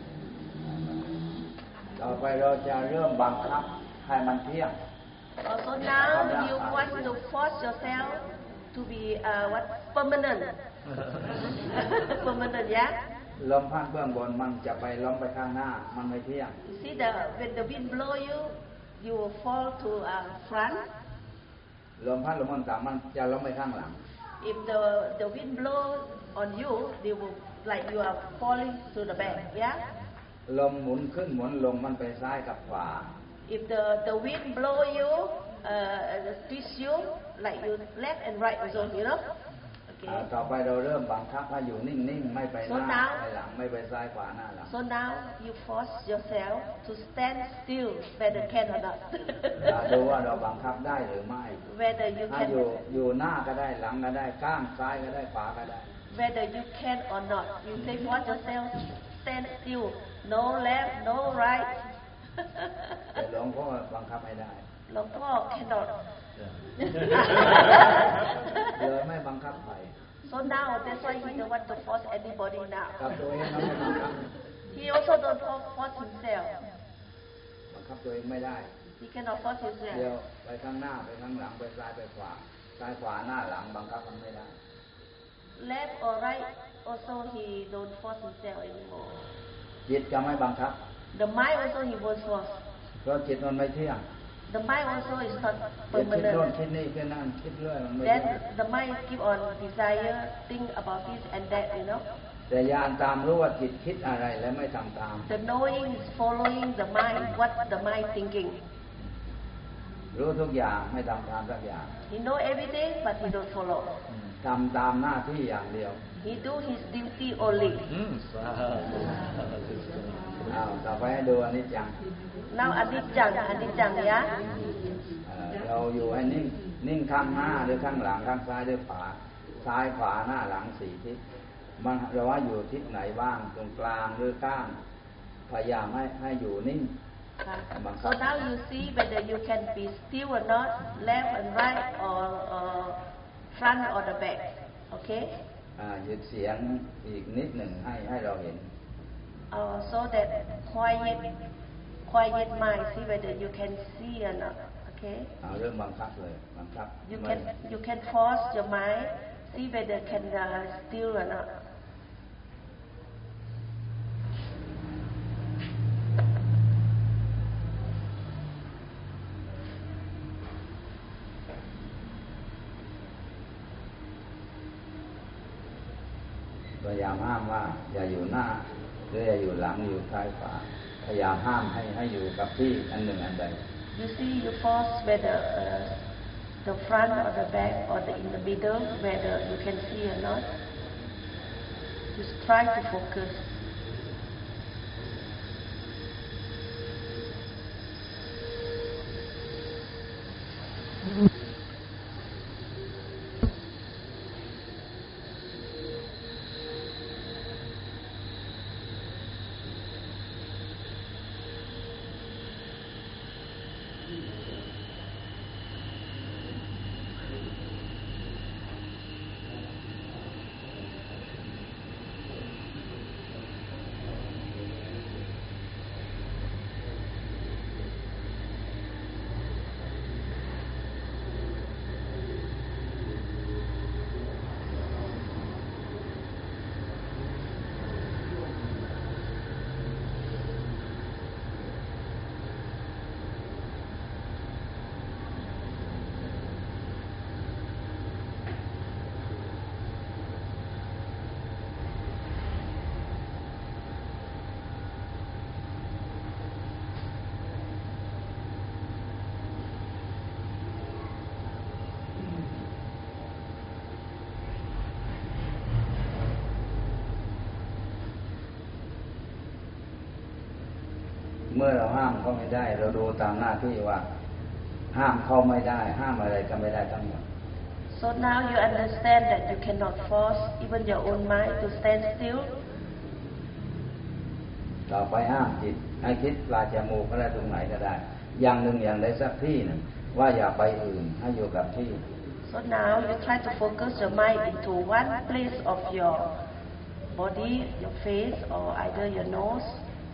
Speaker 3: ต่อไปเราจะเริ่มบังคับให้มันเที่ยง
Speaker 2: So now you want to force yourself to be permanent. Permanent, yeah.
Speaker 3: ลมพัดเบื้องบนมันจะไปล้มไปข้างหน้ามันไม่เที่ยง
Speaker 2: You see when the wind blow you, you will fall to front.
Speaker 3: ลมพัดลมมันต่ำมันจะล้มไปข้างหลัง
Speaker 2: If the wind blow on you, they will like you are falling to the back, yeah.
Speaker 3: ลมหมุนขึ้นหมุนลงมันไปซ้ายกับขวา
Speaker 2: If the wind blow you, twist you like you left and right also, you know. Okay.
Speaker 3: ต่อไปเราเริ่มบังคับให้อยู่นิ่งๆไม่ไปหน้าไปหลังไม่ไปซ้ายขวาหน้าหลัง
Speaker 2: So now you force yourself to stand still, whether can or not.
Speaker 3: ดูว่าเราบังคับได้หรือไม่
Speaker 2: Whether you
Speaker 3: ถ้า
Speaker 2: can.
Speaker 3: อยู่หน้าก็ได้หลังก็ได้ข้างซ้ายก็ได้ขวาก็ได้
Speaker 2: Whether you can or not, you say force yourself, stand still, no left, no right.
Speaker 3: แต่หลวงพ่อบังคับไม่ได้
Speaker 2: Long Paul cannot.
Speaker 3: เลยไม่บังคับใคร
Speaker 2: So now that's why he don't want to force anybody now.
Speaker 3: กับตัวเองเราไม่บังคับ
Speaker 2: He also don't force himself.
Speaker 3: บังคับตัวเองไม่ได้
Speaker 2: He cannot force
Speaker 3: เดี๋ยว
Speaker 2: himself.
Speaker 3: ไปข้างหน้าไปข้างหลังไปซ้ายไปขวาซ้ายขวาหน้าหลังบังคับมันไม่ได้
Speaker 2: Left or right, also he don't force himself anymore.
Speaker 3: จิตจะไม่บังคับ
Speaker 2: The mind also he won't force.
Speaker 3: เพราะจิตมันไม่เที่ยง
Speaker 2: The mind also is not
Speaker 3: คิดโน่น
Speaker 2: permanent.
Speaker 3: คิดนี่คิดนั่นคิดเรื่อยมันไม่เที่ยง
Speaker 2: Then the mind keep on desire, think about this and that, you know.
Speaker 3: แต่ญาณตามรู้ว่าจิตคิดอะไรและไม่ทำตาม
Speaker 2: The knowing is following the mind, what the mind thinking.
Speaker 3: รู้ทุกอย่างไม่ทำตามสักอย่าง
Speaker 2: He know everything, but he don't follow.
Speaker 3: ทำตามหน้าที่อย่างเดียว
Speaker 2: He do his duty only.
Speaker 3: ต่อไปให้ดูอนิจจัง
Speaker 2: Now anijjang, yeah.
Speaker 3: เราอยู่ให้นิ่งข้างหน้าหรือข้างหลังข้างซ้ายหรือขวาซ้ายขวาหน้าหลังสี่ทิศมันเราว่าอยู่ทิศไหนบ้างตรงกลางหรือก้างพยายามให้อยู่นิ่ง
Speaker 2: So now you see whether you can be still or not, left and right or front or the back. Okay?
Speaker 3: หยุดเสียงอีกนิดหนึ่งให้เราเห็น
Speaker 2: So that quiet mind, see whether you can see or not. Okay?
Speaker 3: เริ่มบังคับเลยบังคับ
Speaker 2: You can force your mind, see whether can still or not.
Speaker 3: พยายามห้ามว่าอย่าอยู่หน้าหรืออย่าอยู่หลังอยู่ซ้ายขวาพยายามห้ามให้อยู่กับที่อันหนึ่งอันใด
Speaker 2: You see, you force whether the front or the back or in the middle, whether you can see or not. Just try to focus. เมื่อเราห้ามเขาไม่ได้เราดูตามหน้าที่ว่าห้ามเขาไม่ได้ห้ามอะไรก็ไม่ได้ทั้งหมด So now you understand that you cannot force even your own mind to stand still.
Speaker 3: ต่อไปห้ามจิตให้คิดปลายจมูกก็ได้ตรงไหนก็ได้อย่างหนึ่งอย่างใดสักที่หนึ่งว่าอย่าไปอื่นให้อยู่กับที่
Speaker 2: So now you try to focus your mind into one place of your body, your face, or either your nose.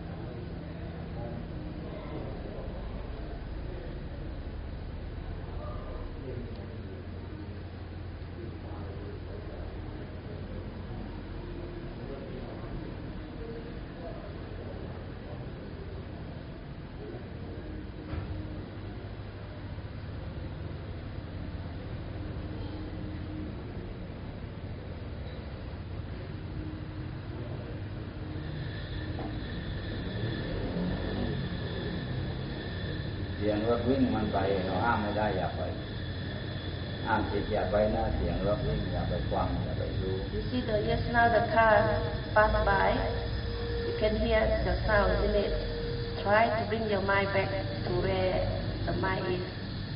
Speaker 2: เสียงรถวิ่งมันไปเราห้ามไม่ได้อย่าไปห้ามจิตอย่าไปนะเสียงรถวิ่งอย่าไปฟังอย่าไปดู You see just now the car pass by. You can hear the sound in it. Try to bring your mind back to where the mind is.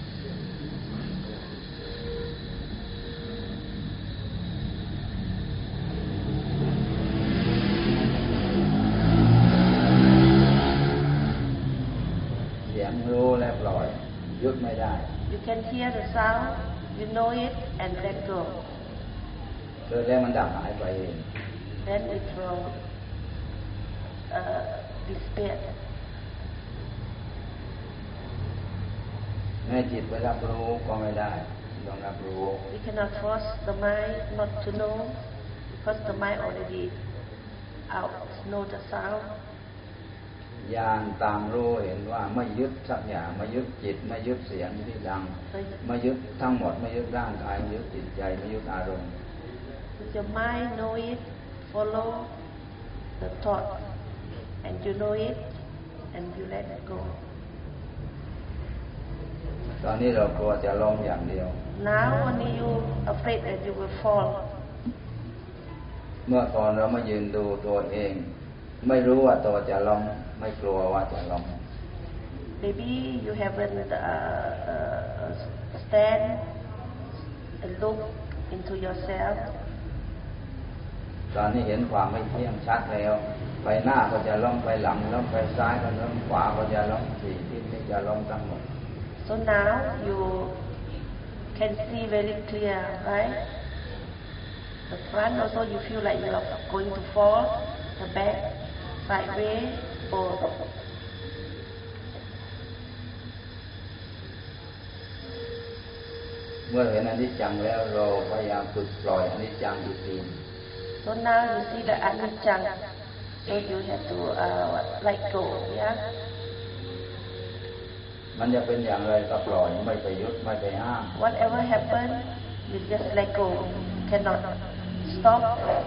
Speaker 2: รู้และปล่อยยุดไม่ได้ You can hear the sound, you know it, and let go. เกิดแล้วมันดับหายไปเอง Then it will disappear. แม้จิตไปรับรู้ก็ไม่ได้ต้องรับรู้ We cannot force the mind not to know because the mind already out know the sound. ญาณตามรู้เห็นว่าไม่ยึดสักอย่างไม่ยึดจิตไม่ยึดเสียงที่ดังไม่ยึดทั้งหมดไม่ยึดร่างกายไม่ยึดจิตใจไม่ยึดอารมณ์ Your mind know it, follow the thought, and you know it, and you let it go. ตอนนี้เรากลัวจะล้มอย่างเดียว Now only you afraid that you will fall. เมื่อก่อนเรามายืนดูตัวเองไม่รู้ว่าตัวจะล้มไม่กลัวว่าจะล้ม Maybe you haven't stand and look into yourself. ตอนนี้เห็นความไม่เที่ยงชัดแล้วไปหน้าก็จะล้มไปหลังล้มไปซ้ายก็ล้มขวาก็จะล้มสี่ทิศนี่จะล้มทั้งหมด So now you can see very clear, right? The front also you feel like you are going to fall. The back, sideways, or เมื่อเห็นอนิจจังแล้วเราพยายามฝึกปล่อยอนิจจังอีกที So now you see the anicca, so you have to let go, yeah. มันจะเป็นอย่างไรก็ปล่อยไม่ไปยึดไม่ไปห้าม Whatever happen, you just let go. Cannot stop.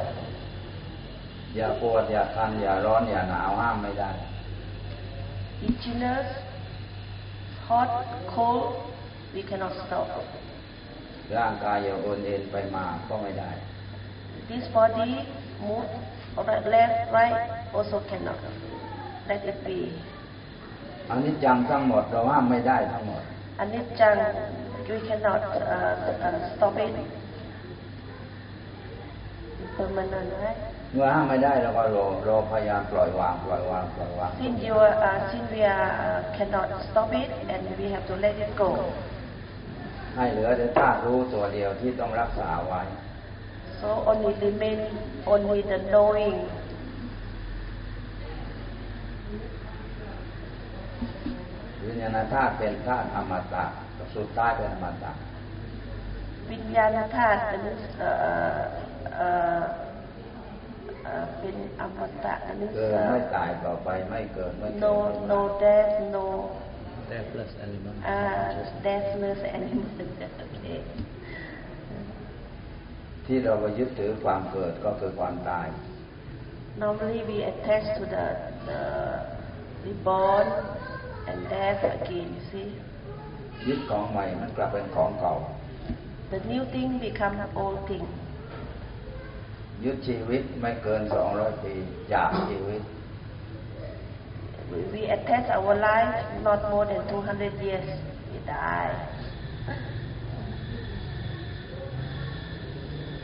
Speaker 2: อย่าปวดอย่าคันอย่าร้อนอย่าหนาวห้ามไม่ได้ Itchiness, hot, cold, we cannot stop. ร่างกายอย่าโอนเอ็นไปมาก็ไม่ได้ This body move left, right, also cannot. Let it be. อนิจจังทั้งหมดเราห้ามไม่ได้ทั้งหมด อนิจจัง we cannot stop it. Permanent, right? เมื่อห้ามไม่ได้เราก็รอพยายามปล่อยวาง Since we cannot stop it and we have to let it go. ให้เหลือแต่ธาตุรู้ตัวเดียวที่ต้องรักษาไว้ So only remain only the knowing. วิญญาณธาตุเป็นธาตุอมตะสุดท้ายเป็นอมตะ วิญญาณธาตุเป็นอมตะอันนี้ไม่ตายต่อไปไม่เกิดไม่เกิด no death no
Speaker 4: deathless animal
Speaker 2: deathless animal
Speaker 3: ที่เราไปยึดถือความเกิดก็คือความตาย
Speaker 2: Normally we attach to the reborn and death again, you see.
Speaker 3: ยึดของใหม่มันกลับเป็นของเก่า
Speaker 2: The new thing become old thing.
Speaker 3: ยึดชีวิตไม่เกิน200 ปีจากชีวิต
Speaker 2: We attach our life not more than 200 years. We die.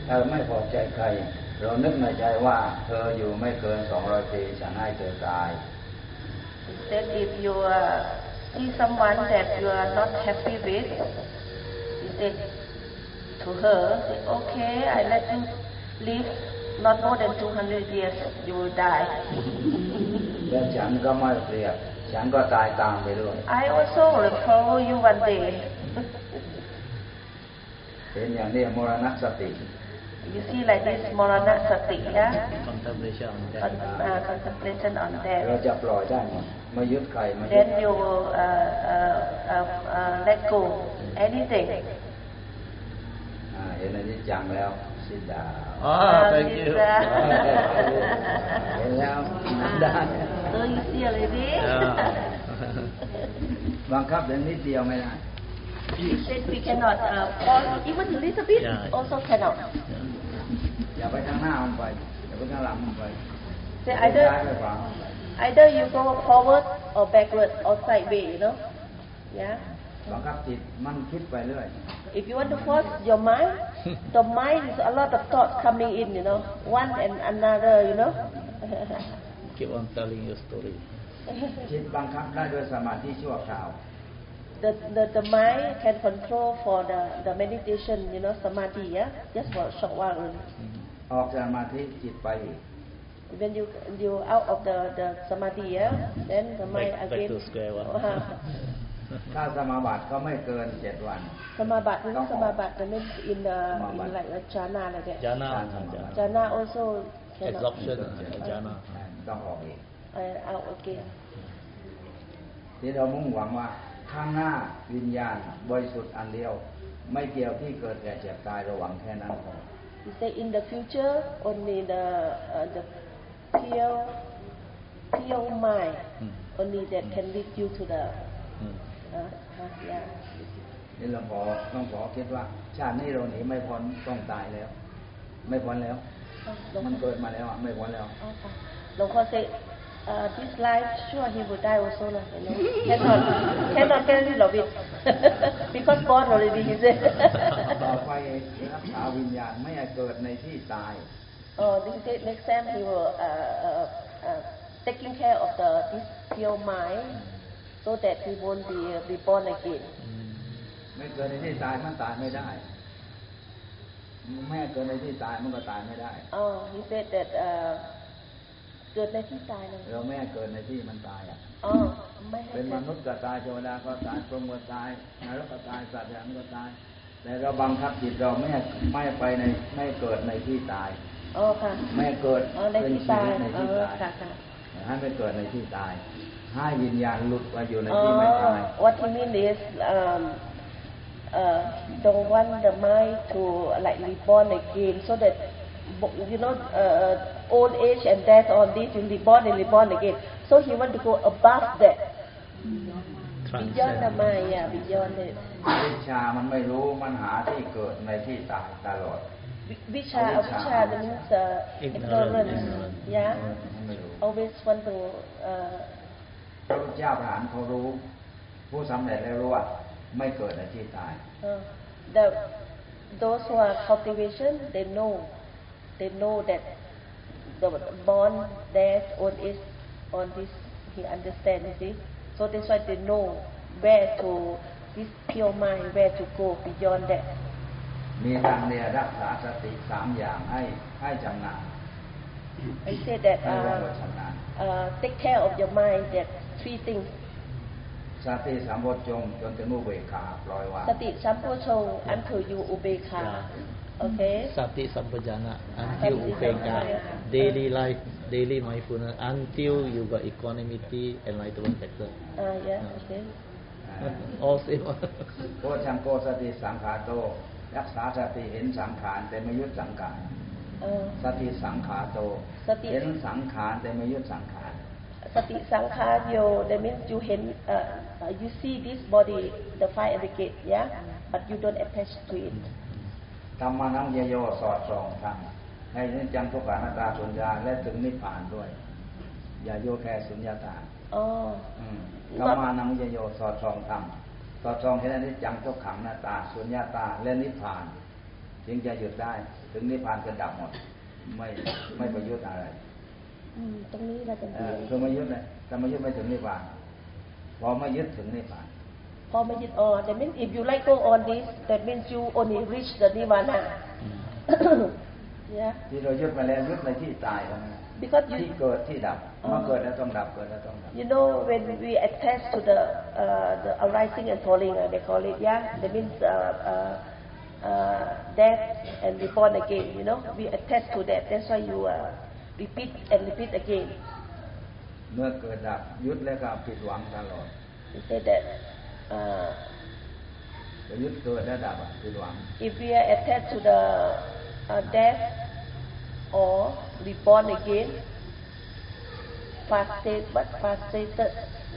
Speaker 3: ถ้าไม่พอใจใครเรานึกในใจว่าเธออยู่ไม่เกิน200 ปีฉันให้เธอตาย
Speaker 2: Then if you see someone that you are not happy with, you say to her, say, okay, I let you live not more than 200 years, you will die.
Speaker 3: และฉันก็ไม่เปรียบฉันก็ตายตามไปด้วย
Speaker 2: I also will follow you one day.
Speaker 3: เป็นอย่างนี้มรณสติ
Speaker 2: You see like this Morana Sati, yeah?
Speaker 4: Contemplation on that.
Speaker 2: Contemplation on
Speaker 3: เรา
Speaker 2: that.
Speaker 3: จะปล่อยได้หมดไม่ยึดใครไม่ยึด
Speaker 2: Then you will let go anything.
Speaker 3: เห็นอนิจจังแล้วสิดา
Speaker 4: Thank you.
Speaker 3: เห็นแล้วได้
Speaker 2: So you see already?
Speaker 3: บังคับอย่างนิดเดียวไม่ได้
Speaker 2: He said we cannot force even a little bit, also cannot.
Speaker 3: อย่าไปข้างหน้ามันไปอย่าไปข้างหลังมันไป
Speaker 2: Say
Speaker 3: ซ้ายไปขวา
Speaker 2: either you go forward or backward or sideways, you know? Yeah.
Speaker 3: บังคับจิตมันคิดไปเรื่อย
Speaker 2: If you want to force your mind, the mind is a lot of thoughts coming in, you know, one and another, you know.
Speaker 4: Keep on telling your story.
Speaker 3: จิตบังคับได้ด้วยสมาธิชั่วคราว
Speaker 2: The mind can control for the meditation, you know, samadhi, yeah, just for a short while only.
Speaker 3: ออกจากสมาธิจิตไปอีก
Speaker 2: When you out of the samadhi, yeah, then the mind
Speaker 4: Back
Speaker 2: again.
Speaker 4: to square one.
Speaker 3: ถ้าสมาบัติก็ไม่เกิน7 วัน
Speaker 2: Samabat, you know, samabat, that means in like a jhana like that.
Speaker 4: Jhana.
Speaker 2: Jhana also cannot.
Speaker 4: Absorption. Jhana.
Speaker 3: ต้องออกอีก
Speaker 2: Out again.
Speaker 3: ที่เรามุ่งหวังว่าข้างหน้าวิญญาณบริสุทธิ์อันเดียวไม่เกี่ยวที่เกิดแก่เจ็บตายเราหวังแค่นั้นพอ
Speaker 2: You say in the future only the pure mind only that can lead you to the yeah.
Speaker 3: นี่หลวงพ่อคิดว่าชาตินี้เราหนีไม่พ้นต้องตายแล้ว ไม่พ้นแล้ว มันเกิดมาแล้วไม่พ้นแล้ว
Speaker 2: หลวงพ่อ say this life sure he will die also, you know. cannot get rid of it because born already, he said.
Speaker 3: ต่อไปรักษาวิญญาณไม่ให้เกิดในที่ตาย
Speaker 2: This is next time he will taking care of this pure mind so that he won't be born again.
Speaker 3: ไม่เกิดในที่ตายมันตายไม่ได้แม่เกิดในที่ตายมันก็ตายไม่ได้
Speaker 2: He said that เกิดในที่ตายเลย
Speaker 3: เราแม่เกิดในที่มันตาย
Speaker 2: ไม่ให้
Speaker 3: เป็นมนุษย์ก็ตายเทวดาก็ตายพรหมก็ตายนรกก็ตายสัตว์อย่างก็ตายแต่เราบังคับจิตเราไม่ไปในไม่เกิดในที่ตาย
Speaker 2: ค่ะ
Speaker 3: ไม่เกิด
Speaker 2: ในที่ตาย
Speaker 3: ในที่ตาย
Speaker 2: ค่ะ
Speaker 3: ให้ไม่เกิดในที่ตายให้วิญญาณหลุดไปอยู่ในที่ไม่ตาย
Speaker 2: What he mean is don't want the mind to like reborn again so that you know old age and death on this will reborn again so he want to go above that beyond the mind beyond it
Speaker 3: วิชามันไม่รู้มันหาที่เกิดในที่ตายตลอด
Speaker 2: วิชา that means ignorance yeah always want to
Speaker 3: พระพุทธเจ้าพระอรหันต์เขารู้ผู้สำเร็จแล้วรู้ว่าไม่เกิดในที่ตาย
Speaker 2: those who are cultivation they know that the born death on is on this he understand, you see, so that's why they know where to this pure mind where to go beyond that.
Speaker 3: มีทางเดียวรักษาสติ3 อย่างให้ชำนาญ
Speaker 2: I say that take care of your mind that 3 things
Speaker 3: สติสัมโพชฌงค์จนถึงอุเบกขาปล่อยวาง
Speaker 2: สติสัมโพชฌงค์ until you อุเบกขา okay
Speaker 4: Sati Sampajana until Upeka daily life daily mindfulness until you got equanimity enlightenment factor
Speaker 2: yeah okay
Speaker 4: all same
Speaker 3: โพชฌังโกสติสังขาโตรักษาสติเห็นสังขารแต่ไม่ยึดสังขารสติสังขาโตเห็นสังขารแต่ไม่ยึดสังขาร
Speaker 2: สติสังขารโย that means you เห็นyou see this body the five aggregate yeah but you don't attach to it
Speaker 3: ธรรมานังเยโยสอดส่องธรรมให้นิจจังทุกขังอนัตตาสุญญาและถึงนิพพานด้วยอย่าโยแค่สุญญตาธรรมานังเยโยสอดส่องธรรมสอดส่องเห็นอนิจจังทุกขังอนัตตาสุญญตาและนิพพานจึงจะหยุดได้ถึงนิพพานจะดับหมดไม่ประยุทธ์อะไร
Speaker 2: ตรงนี้เราจะ
Speaker 3: คือไม่ยึดเลยแต่ไม่ยึดไม่ถึงนิพพานพอไม่ยึดถึงนิพพาน
Speaker 2: พอไม่ยึดthat means if you let go on this that means you only reach the nirvana
Speaker 3: ที่เรายึดมาแล้วยึดในที่ตายแล้วนะที่เกิดที่ดับเมื่อเกิดแล้วต้องดับเกิดแล้วต้องดับ
Speaker 2: You know when we attach to the arising and falling they call it that means death and reborn again you know we attach to that that's why you repeat and repeat again
Speaker 3: เมื่อเกิดดับยึดแล้วก็ผิดหวังตลอด
Speaker 2: You say that
Speaker 3: ยึดเกิดแล้วดับผิดหวัง
Speaker 2: If we are attached to the death or reborn again frustrated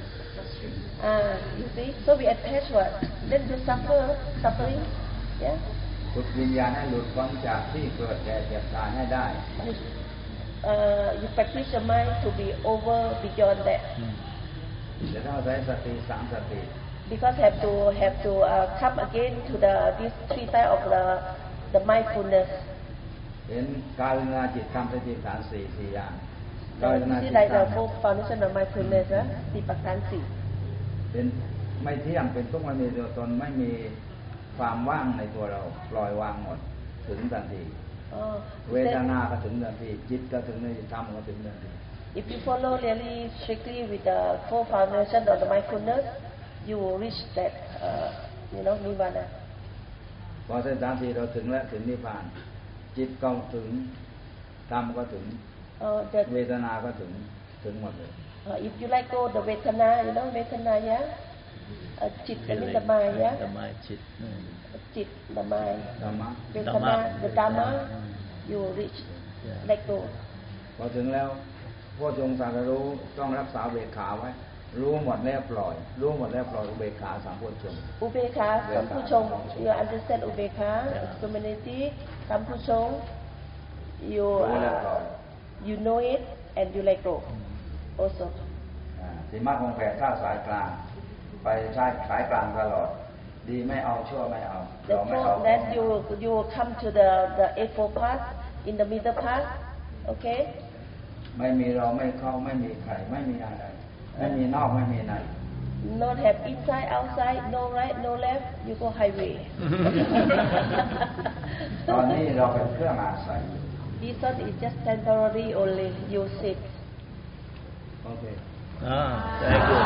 Speaker 2: you see so we attach what then you suffering yeah
Speaker 3: ฝึกวิญญาณให้หลุดพ้นจากที่เกิดแก่เจ็บตายให้ได้
Speaker 2: you practice your mind to be over beyond that
Speaker 3: จะต้องใช้สติสามสติ
Speaker 2: because have to come again to this three type of the mindfulness
Speaker 3: เห็นกายเวทนาจิตธรรมสติปัฏฐานสี่อย่าง
Speaker 2: กายเวทนาจิตธรรม foundation of mindfulness นะสติปัฏฐานสี่
Speaker 3: เป็นไม่เที่ยงเป็นทุกข์ไม่มีตัวตนไม่มีความว่างในตัวเราปล่อยวางหมดถึงทันทีเวทนาก็ถึงทันทีจิตก็ถึงในธรรมก็ถึงทันที
Speaker 2: If you follow really strictly with the four foundation of the mindfulness you will reach that nirvana
Speaker 3: พอเส้นทางที่เราถึงแล้วถึงนิพพานจิตก็ถึงธรรมก็ถึงเวทนาก็ถึงหมดเลย
Speaker 2: If you let go the เวทนาเวทนาจิตเป็นthe mind
Speaker 4: the mind
Speaker 2: จิตthe mind
Speaker 3: ธรรมะ
Speaker 2: เวทนา the dhamma you will reach let go
Speaker 3: พอถึงแล้วผู้ทรงตรัสรู้ต้องรักษาเบกขาไว้รู้หมดแล้วปล่อยรู้หมดแล้วปล่อยอุเบกขาสัมโพชฌงค์
Speaker 2: อุเบกขาสัมโพชฌงค์ you understand อุเบกขา equanimity สัมโพชฌงค์ you know it and you let go also
Speaker 3: สีมรรคองค์แปดท่าสายกลางไปสายกลางตลอดดีไม่เอาชั่วไม่เอาเราไม่เอา
Speaker 2: then you come to the eightfold path in the middle path okay
Speaker 3: ไม่มีเราไม่เข้าไม่มีใครไม่มีอะไรไม่มีนอกไม่มีใน
Speaker 2: not have inside outside no right no left you go highway
Speaker 3: ตอนนี้เราเป็นเครื่องอาศัย
Speaker 2: this one is just temporary only you sit
Speaker 3: โอเค
Speaker 4: thank you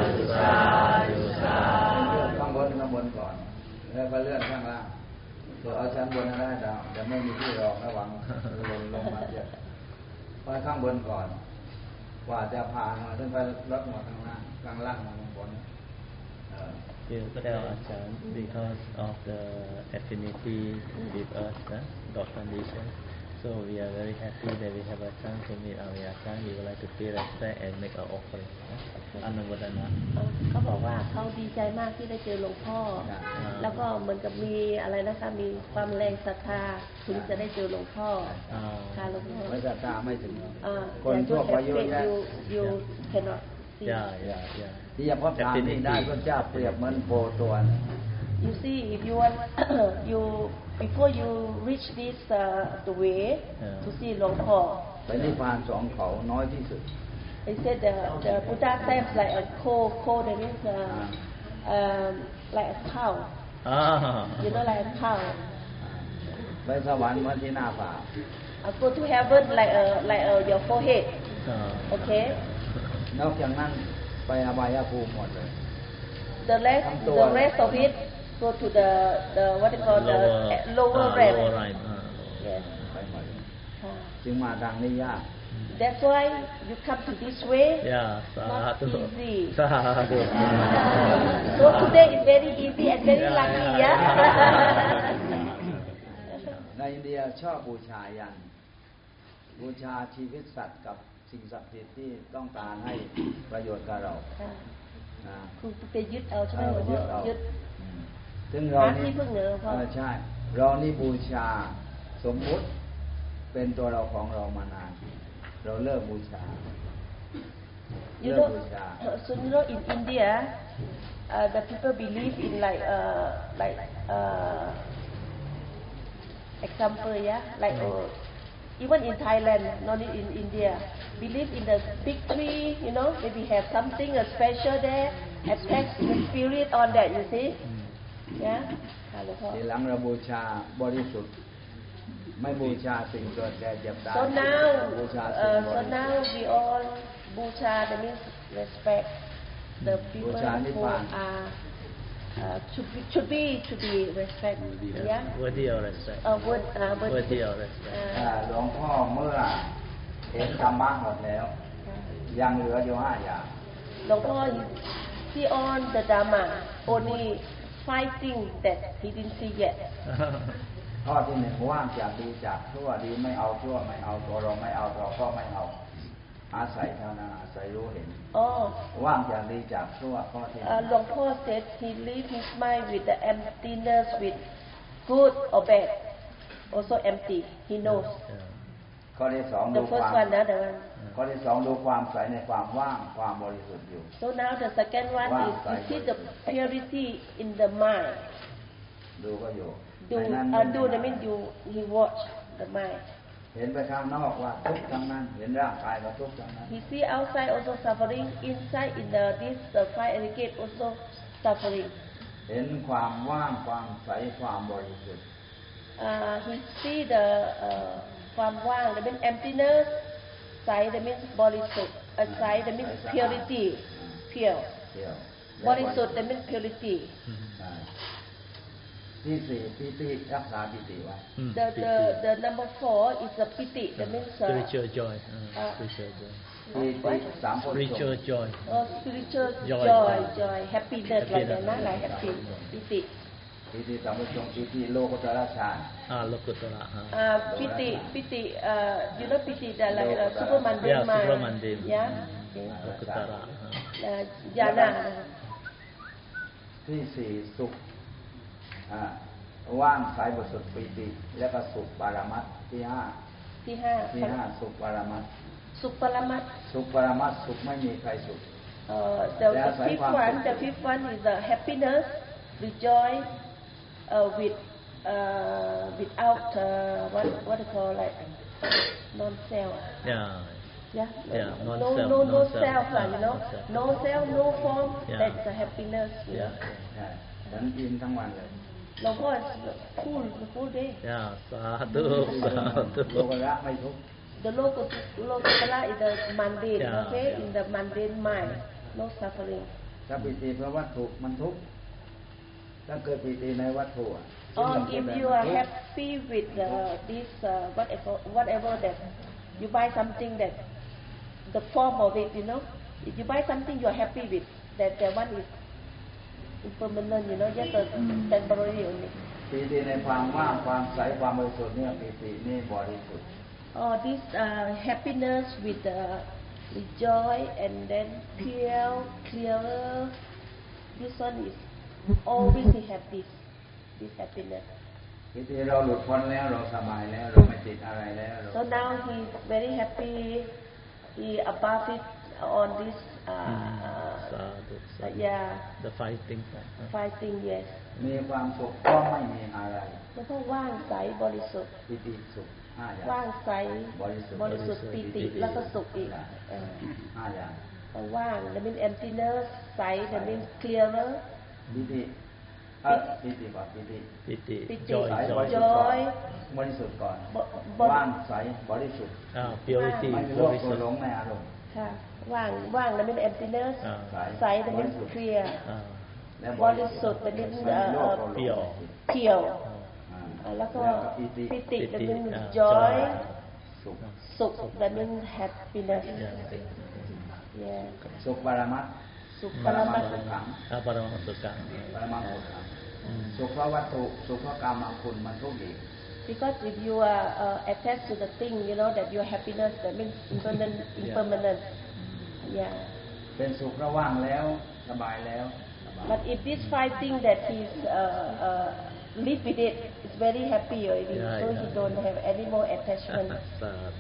Speaker 3: ข้างบนก่อนแล้วก็เลื่อนข้างล่างตัวเอาชั้นบนได้ดาวจะไม่มีที่รองระวังลงมาเยอะไปข้างบนก่อนกว่าจะผ่านมาถึงไปลดหมดข้างล่างข้างบน
Speaker 4: You tell Ajahn because of the affinity with us, God condition. So we are very happy that we have a chance to meet our Ajahn. We would like to pay respect and make our offering. อนุโมทนา
Speaker 2: เขาบอกว่าเขาดีใจมากที่ได้เจอหลวงพ่อแล้วก็เหมือนกับมีอะไรนะคะมีความแรงศรัทธาถึงจะได้เจอหลวงพ่อค่ะหลวงพ่อ
Speaker 3: ไม่ศรัทธาไม่ถึงคนทั่วไปเยอะแยะ
Speaker 2: you cannot see
Speaker 3: ที่จะพบทางนี้ได้พระเจ้าเปรียบเหมือนโพตัว
Speaker 2: You see if you want you before you reach this the way to see หลวงพ่อ
Speaker 3: ไปนิพพานสองเขาน้อยที่สุด
Speaker 2: They said the Buddha says like a cow that means like a cow you know like a cow
Speaker 3: ไปสวรรค์มาที่หน้าผา
Speaker 2: go to heaven like your forehead okay
Speaker 3: นอกจากนั้นไปอบายภูมิหมดเลย
Speaker 2: the rest of it go to the what they call the lower realm yes
Speaker 3: ไปหมดจึงมาทางนี้ยาก
Speaker 2: That's why you come to this way.
Speaker 4: Not
Speaker 2: easy.
Speaker 4: Sadhu.
Speaker 2: So today is very easy and very lucky, yeah.
Speaker 3: ในอินเดียชอบบูชายันบูชาชีวิตสัตว์กับสิ่งศักดิ์สิทธิ์ที่ต้องการให้ประโยชน์กับเรา
Speaker 2: คือไปยึดเอาใช่ไหมยึด
Speaker 3: ถึงเรานี่ใช่เรานี่บูชาสมมุติเป็นตัวเราของเรามานานเราเลิกบูชา
Speaker 2: so in India the people believe in like example, yeah, like even in Thailand, not in India, we live in the big tree, you know, maybe have something special there, attach the spirit on that, you see, yeah.
Speaker 3: ทีหลังเราบูชาบริสุทธิ์ไม่บูชาสิ่งเกิดแก่เจ็บตาย
Speaker 2: So now,
Speaker 3: บูชาสิ่งบ
Speaker 2: so
Speaker 3: ริสุทธิ์
Speaker 2: now we all busha, that means respect the people who are should be respect, yeah.
Speaker 4: Worthy of respect.
Speaker 2: Worthy
Speaker 4: of respect.
Speaker 3: หลวงพ่อเมื่อเห็นธรรมะหมดแล้วยังเหลืออยู่5 อย่าง
Speaker 2: Long see on the Dharma, only 5 things that he didn't see yet.
Speaker 3: ข้อที่ 1ว่างจากดีจากชั่วดีไม่เอาชั่วไม่เอาตัวเราไม่เอาเราก็ไม่เอาอาศัยเท่านั้นอาศัยรู้เห็น ว่างจากดีจากชั่วข้อที่
Speaker 2: Long Paul said he leave his mind with the emptiness, with good or bad, also empty. He knows.
Speaker 3: ข้อที่ 2 ดู
Speaker 2: The
Speaker 3: ควา
Speaker 2: first
Speaker 3: ม
Speaker 2: one, the other one.
Speaker 3: ข้อที่ 2 ดูความใสในความว่างความบริสุทธิ์อยู่
Speaker 2: So now the second one is you see the purity in the mind.
Speaker 3: ดูก็อยู่
Speaker 2: Do that means he watch the mind.
Speaker 3: เห็นไปข้างนอกว่าทุกข์ทั้งนั้นเห็นร่างกายก็ทุกข์ทั้งนั้น
Speaker 2: He see outside also suffering, inside in this fire aggregate also suffering.
Speaker 3: เห็นความว่างความใสความบริสุทธิ์
Speaker 2: He see the ความว่าง that means emptiness, ใส that means บริสุทธิ์ ใส that means purity, pure. บริสุทธิ์ that means purity. ที่ 4 ปิติรักษาปิติไว้ The number 4 is the piti, that means
Speaker 4: spiritual joy. Spiritual joy.
Speaker 3: ปิติ3
Speaker 4: spiritual joy.
Speaker 2: Spiritual joy, happiness like that, not like happy. Piti.
Speaker 3: ปิติ3 ประจงปิติโลกุตระฌาน
Speaker 4: Lokutara.
Speaker 2: Piti, you know piti that like supermundane mind.
Speaker 4: Supermundane.
Speaker 2: Yeah.
Speaker 4: Lokutara.
Speaker 2: Jhana.
Speaker 3: ที่ 4 สุขว่างใสบริสุทธิ์ปิติแล้วก็สุขปรมัตถ์ที่ 5 สุขปรมัตถ์
Speaker 2: สุขปรมัตถ์
Speaker 3: สุขปรมัตถ์สุขไม่มีใครสุข
Speaker 2: The fifth one is the happiness, the joy without what they call like non-self. Yeah. No self, you know. No self, no form. That's the happiness. You know.
Speaker 3: ฉันกินทั้งวันเลย
Speaker 2: หลวงพ่อ full day.
Speaker 4: สาธุ
Speaker 3: โลกุตระไม่ทุกข์
Speaker 2: The lokutara is the mundane, okay? In the mundane mind, no suffering.
Speaker 3: ถ้าปิติเพราะวัตถุมันทุกข์ถ้าเกิดปิติในวัตถุ
Speaker 2: If you are happy with this whatever that you buy something that the form of it, you know, if you buy something you are happy with, that one is impermanent, you know, just a temporary only.
Speaker 3: ปิติในความว่างความใสความบริสุทธิ์เนี่ยปิตินี่บริสุทธิ์
Speaker 2: This happiness with the joy and then pure, clearer. This one is always he have this happiness.
Speaker 3: ปิติเราหลุดพ้นแล้วเราสบายแล้วเราไม่ติดอะไรแล้ว
Speaker 2: So now he is very happy. He above it on this.
Speaker 4: The fighting.
Speaker 2: Yes.
Speaker 3: มีความสุขก็ไม่มีอะไร
Speaker 2: แล้วก็ว่างใสบริสุทธิ์
Speaker 3: ปิติสุข5 อย่าง
Speaker 2: ว่างใสบริสุทธิ์ปิติแล้วก็สุขอีก
Speaker 3: 5 อย่าง
Speaker 2: ว่าง that means emptiness ใส that means clearer
Speaker 3: ปิติก่อนปิติ
Speaker 2: joy
Speaker 3: บริสุทธิ์ก่อนว่างใสบริสุทธิ์
Speaker 4: purity
Speaker 3: ไม่มีโลภโกรธหลงในอารมณ์
Speaker 2: ค่ะว่าง that means emptiness ใส that means clear บริสุทธิ์ that means pure แล้วก็ปิติ that means joy สุข that means happiness
Speaker 3: สุขปรมัตถ์
Speaker 2: สุขปรมัตถ์
Speaker 4: ปรมัตถ์สุขัง
Speaker 3: สุขเพราะวัตถุสุขเพราะกรรมคุณมันทุกข์อีก
Speaker 2: Because if you are attached to the thing, you know that your happiness, that means impermanent. Yeah.
Speaker 3: เป็นสุขระว่างแล้วสบายแล้ว
Speaker 2: But if this 5 things that he's live with it, is very happy already, so he don't have any more attachment.
Speaker 4: สาธุ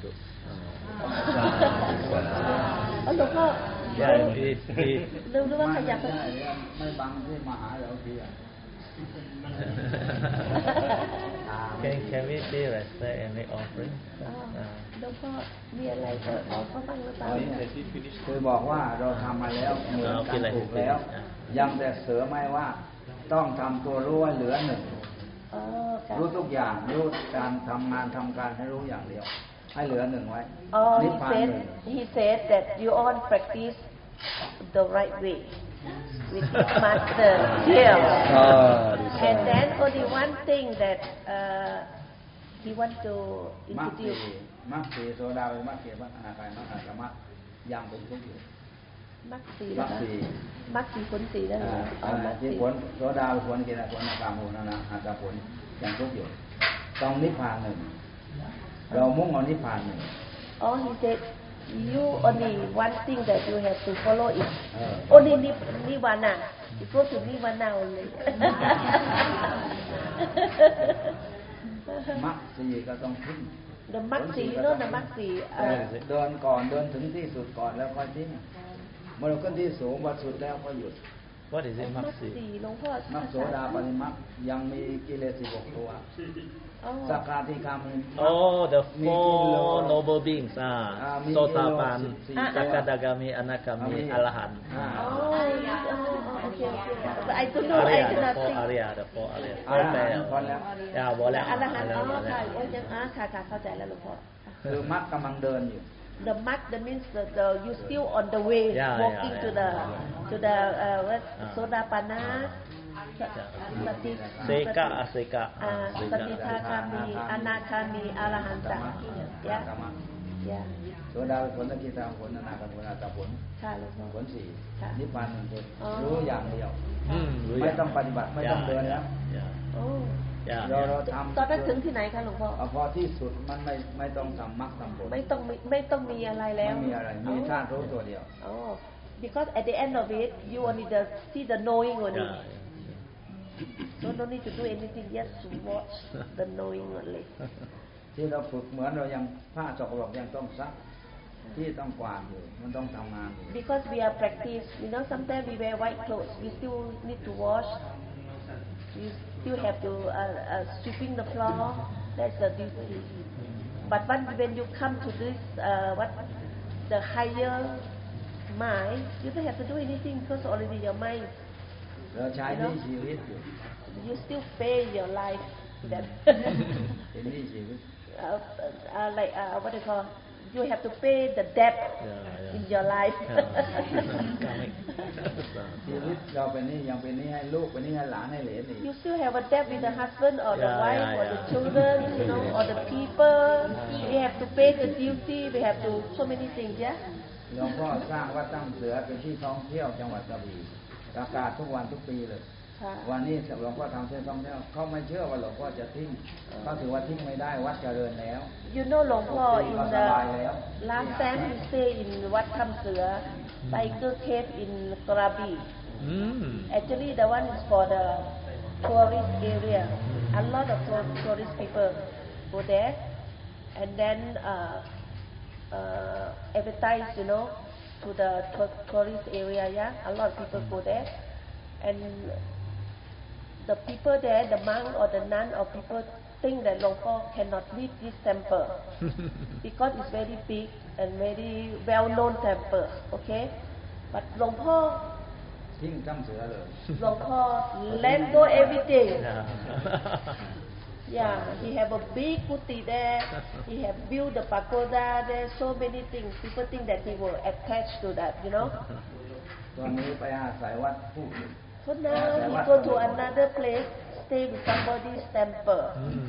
Speaker 2: หลวงพ่อ
Speaker 4: ที่
Speaker 2: รู้ว่าขยับ
Speaker 3: ไม่บังที่มาหาเราที
Speaker 4: Can we pay respect and make offering?
Speaker 2: หลวงพ่อมีอะไรจะบอกเขาบ้างหรือเปล่า
Speaker 3: คือบอกว่าเราทำมาแล้วเหมือนกันถูกแล้ว ยังแต่เสริมไม่ว่าต้องทำตัวรู้ให้เหลือหนึ่งรู้ทุกอย่างรู้การทำงานทำการให้รู้อย่างเดียวให้เหลือหนึ่งไว้นิพพานหนึ่ง
Speaker 2: He said that you all practice the right way with his master here and then only one thing that he want to
Speaker 3: มรรคสี่
Speaker 2: introduce
Speaker 3: มรรคสี่โสดาเป็นมรรคสี่มรรคอนาคายมรรคอรหัตยังเป็นทุกข์อยู่
Speaker 2: มรรคสี่
Speaker 3: มรรคสี่
Speaker 2: มรรคสี่ผลสี่นั่นเองมรรค
Speaker 3: ที่
Speaker 2: สี่
Speaker 3: ผลโสดาผลกินผลอากามูนานาอาจารผลยังทุกข์อยู่ต้องนิพพานหนึ่งเรามุ่งเอานิพพานหนึ่ง
Speaker 2: Oh he said you only one thing that you have to follow is only nirvana you go to nirvana only
Speaker 3: มรรคสี่ก็ต้องทิ้ง
Speaker 2: the มรรคสี่ you know the มรรคสี่
Speaker 3: เดินก่อนเดินถึงที่สุดก่อนแล้วค่อยทิ้งเมื่อเราขึ้นที่สูงวัดสุดแล้วก็หยุด
Speaker 4: What is it
Speaker 2: มรรค
Speaker 4: Maxi?
Speaker 2: สี่หลวงพ่อ
Speaker 3: มรรคโสดาปฏิมรรคยังมีกิเลส16ตัวสักกาติกรรม
Speaker 4: Oh, the four noble beings. Sotapan, Sakadagami, Anagami, Arahant.
Speaker 2: Okay. But I don't know. I do not think.
Speaker 4: The four Arya.
Speaker 3: อรหันต์พอแล้ว
Speaker 4: Yeah, หมดแล้ว
Speaker 2: อรหันต์ค่ะโอ้ยค่ะเข้าใจแล้วหลวงพ่อ
Speaker 3: คือมรรคกำลังเดินอยู่
Speaker 2: The mark that means the you still on the way walking to the what Sodapana สติ
Speaker 4: Seka, Aseka.
Speaker 2: สติทาคามีอนาคามีอรหันตะ
Speaker 3: โสดาผลสกิทาผลอนาคาผลอัตตผล
Speaker 2: ค่ะหลวงพ่อ
Speaker 3: ผลสี่
Speaker 2: ค่ะ
Speaker 3: นิพพานหนึ่งรู้อย่างเดียว
Speaker 4: ไม่
Speaker 3: ต้องปฏิบัติไม่ต้องเดินแล้ว
Speaker 2: โอ้
Speaker 3: เราทำ
Speaker 2: ตอนนั้นถึงที่ไหนคะหลวงพ่อ
Speaker 3: พอที่สุดมันไม่ต้องทำมรรคทำผล
Speaker 2: ไม่ต้องมีอะไรแล้ว
Speaker 3: ไม่มีอะไรมีธาตุรู้ตัวเดียว
Speaker 2: Oh, because at the end of it, you only see the knowing only. So no need to do anything, just to watch the knowing only.
Speaker 3: ที่เราฝึกเหมือนเรายังผ้าจกหลอกยังต้องซักที่ต้องกวาดอยู่มันต้องทำงานอยู่
Speaker 2: Because we are practice, sometimes we wear white clothes, we still need to wash. We still have to sweeping the floor. That's the duty. But when you come to this, the higher mind, you don't have to do anything because already your mind.
Speaker 3: เราใช้ที่ชีวิตอยู่
Speaker 2: You still pay your life. That
Speaker 3: เป็นหนี้ชีวิต
Speaker 2: like what they call, you have to pay the debt in your life.
Speaker 3: ชีวิตเราเป็นหนี้ยังเป็นหนี้ให้ลูกเป็นหนี้ให้หลานให้เหลนอีก
Speaker 2: You still have a debt with the husband or the wife or the children, or the people. We have to pay the duty. We have to so many things, yeah.
Speaker 3: หลวงพ่อสร้างวัดตั้งเสือเป็นที่ท่องเที่ยวจังหวัดกระบี่ประกาศทุกวันทุกปีเลย วันนี้หลวงพ่อทำเส้นท่องเที่ยวเขาไม่เชื่อว่าหลวงพ่อจะทิ้งเขาถือว่าทิ้งไม่ได้วัดเจริญแล้ว
Speaker 2: You know, Long Po, in the last time we stay in Wat Tham Sua, Tiger Cave in Krabi. Actually, the one is for the tourist area. A lot of tourist people go there, and then advertise, to the tourist area. Yeah, a lot of people go there, and the people there, the monk or the nun or people think that Long Po cannot leave this temple because it's very big and very well-known temple. Okay, but Long Po
Speaker 3: ทิ้งตั้งเสือเลย
Speaker 2: Long Po let go everything. Yeah, he have a big kuti there. He have built the pagoda there. So many things. People think that he will attach to that.
Speaker 3: ตอนนี้ไปอาศัยวัดผู้
Speaker 2: So now he go to another place, stay with somebody's temple.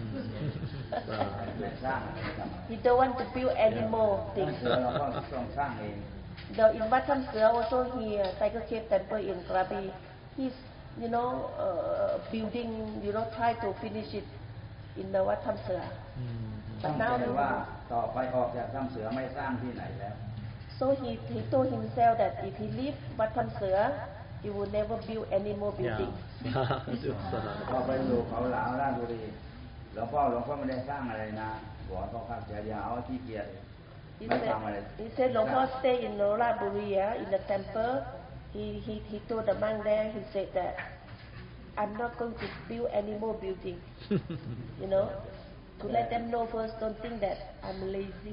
Speaker 2: He don't want to build any more things.
Speaker 3: เราก็ต้องสร้างเอง
Speaker 2: In Wat Tham Sua also here, Tiger Cave Temple in Krabi, he's building, try to finish it in the Wat Tham Sua.
Speaker 3: ตั้งใจว่าต่อไปออกจากถ้ำเสือไม่สร้างที่ไหนแล้ว
Speaker 2: So he told himself that if he leave Wat Tham Sua, he will never build any more buildings.
Speaker 3: พอไปอยู่เขาหลาวราชบุรีหลวงพ่อไม่ได้สร้างอะไรนะบอกเขาครับอย่าเอาที่เกียรติไม่ทำอะไร
Speaker 2: He said, Long Po stay in Ratburi, in the temple. He told the monk there, he said that I'm not going to build any more building. You know, to let them know first. Don't think that I'm lazy.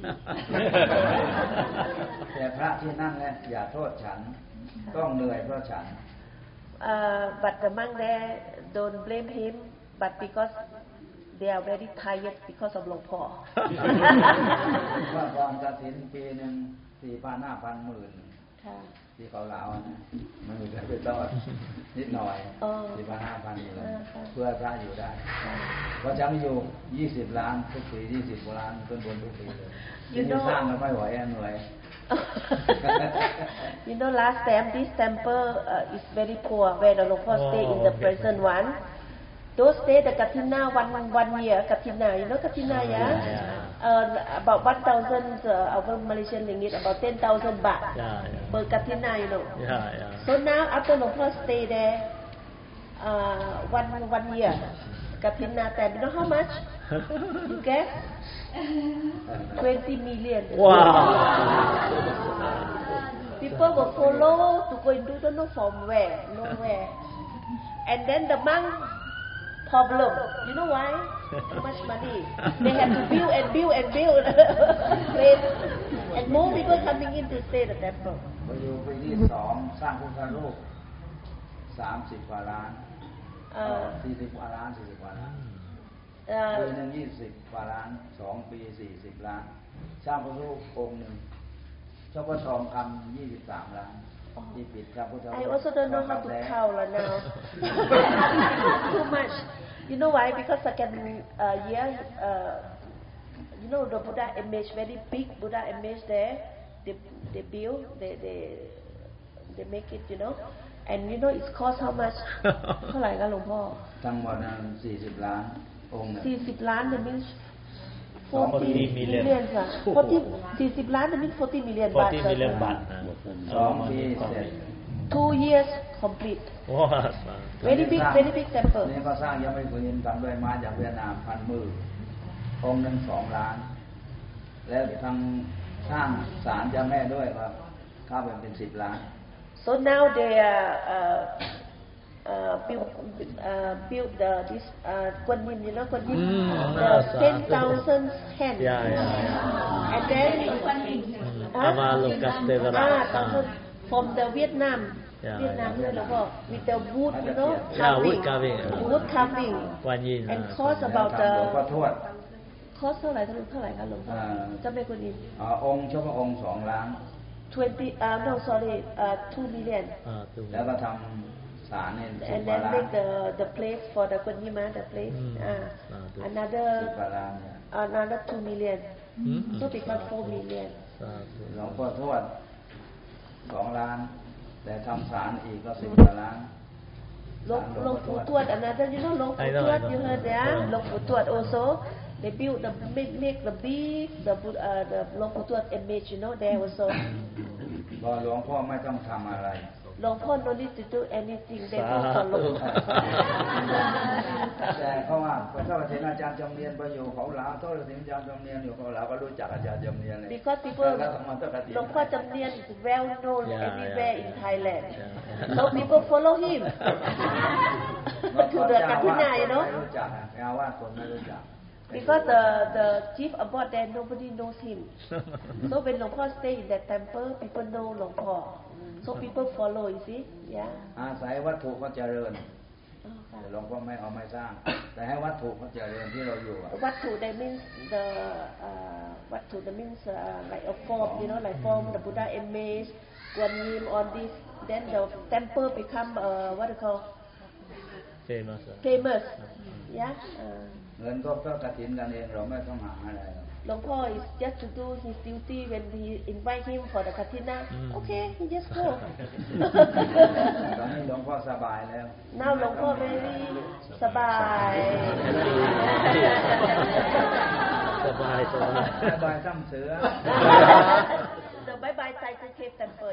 Speaker 3: แต่พระที่นั่นแหละอย่าโทษฉันต้องเหนื่อยเพราะฉัน
Speaker 2: But the monk there, don't blame him, but because they are very tired because of หลวงพ่อ
Speaker 3: เมื่อก่อนกฐินปีหนึ่ง4,000 5,000 หมื่นที่เขาลาวนะมันเหลือไปตอดนิดหน่อย 4,000 5,000 หมื่นเพื่อพระอยู่ได้เพราะฉันอยู่20 ล้านทุกปี20 กว่าล้านต้นบนทุกปีเลยที่สร้างไม่ไหวเหนื่อย
Speaker 2: You know, last time this temple is very poor where the Lord stay in the present one. Those days the Katina one year Katina, you know Katina, yeah? About 1,000 our Malaysian ringgit, about 10,000 baht per Katina, you know. So now after Lord stay there, one year Katina time, you know how much? You guess? 20 million.
Speaker 4: Wow.
Speaker 2: People will follow to go and do don't know from where, nowhere. And then the monk problem. You know why? Too much money. They have to build and build and build. And more people coming in to stay the temple.
Speaker 3: ไปอยู่ปีที่2สร้างพุทธรูป30 กว่าล้าน40 กว่าล้าน40 กว่าล้านปีหนึ่ง20 กว่าล้าน2 ปี40 ล้านสร้างพระรูปองค์หนึ่งเจ้าพ่อทองคำ23 ล้านที่ปิดพระพุทธรูป
Speaker 2: I also don't know how to count now. Too much. You know why? Because second year, you know the Buddha image, very big Buddha image there. They build, they make it, you know. And you know it costs how much? เท่าไหร่คะหลวงพ่อ
Speaker 3: ทั้งหมดนั้น40 ล้านองค์เนี่ย
Speaker 2: 40 ล้าน that means 40 million ค่ะ 40 ล้าน that means 40 million บาท
Speaker 4: 40 million บาท
Speaker 3: 2 ปีเสร็จ
Speaker 2: 2 years complete very big temple
Speaker 3: นี่ก็สร้างยังไม่เคยเห็นทำด้วยไม้จากเวียดนาม1,000 มือองค์หนึ่ง2 ล้านแล้วทางสร้างศาลเจ้าแม่ด้วยครับค่าเป็น10 ล้าน
Speaker 2: So now they build this Kuan Yin, you know Kuan Yin, the 10,000 hands. And then from the Vietnam, with the wood, you know, wood carving, and cost about ข้อเท่าไหร่คะหลวงพ่อจะไม่คนอิน
Speaker 3: องค์เฉพาะองค์2 ล้าน
Speaker 2: no sorry 2 million
Speaker 3: แล้วก็ทำศาลเนี่ย
Speaker 2: and then make the place for the คนยิมา the place another 2 million so become 4 million
Speaker 3: หลวงพ่อทวด2 ล้านแต่ทำศาลอีกก็10 กว่าล้าน
Speaker 2: หลวงปู่ทวด another you know หลวงปู่ทวด you heard that หลวงปู่ทวด also they build make the big the หลวงปู่ทวด image you know there also
Speaker 3: ก็หลวงพ่อไม่ต้องทำอะไร
Speaker 2: หลวงพ่อ no need to do anything they do follow
Speaker 3: แต่เขาว่าพระเจ้าเถรอาจารย์จำเนียนไปอยู่เขาหลาเจ้าเถรอาจารย์จำเนียนอยู่เขาหลาก็รู้จักอาจารย์จำเนียนเลย
Speaker 2: because people หลวงพ่อจำเนียน is well known everywhere in Thailand so people follow him to the Katina you know
Speaker 3: ไม่รู้จักเอาว่าคนไม่รู้จัก
Speaker 2: because the chief abbot there nobody knows him so when หลวงพ่อ stay in that temple people know หลวงพ่อso people follow you see yeah
Speaker 3: อาศัยวัตถุก็เจริญแต่หลวงพ่อไม่เอาไม่สร้างแต่ให้วัตถุก็เจริญที่เราอยู่
Speaker 2: วัตถุ that means the วัตถุ that means like a form you know like form the Buddha image Kuan Yin on this then the temple become what do you call famous yeah
Speaker 3: เงินก็กฐินกันเองเราไม่ต้องหาอะไร
Speaker 2: หลวงพ่อ is just to do his duty when he invite him for the katina okay he just go
Speaker 3: ตอนนี้หลวงพ่อสบายแล้ว
Speaker 2: now หลวงพ่อ very สบาย
Speaker 3: ซ้ำเสือ
Speaker 2: the bye bye Thai Cave temple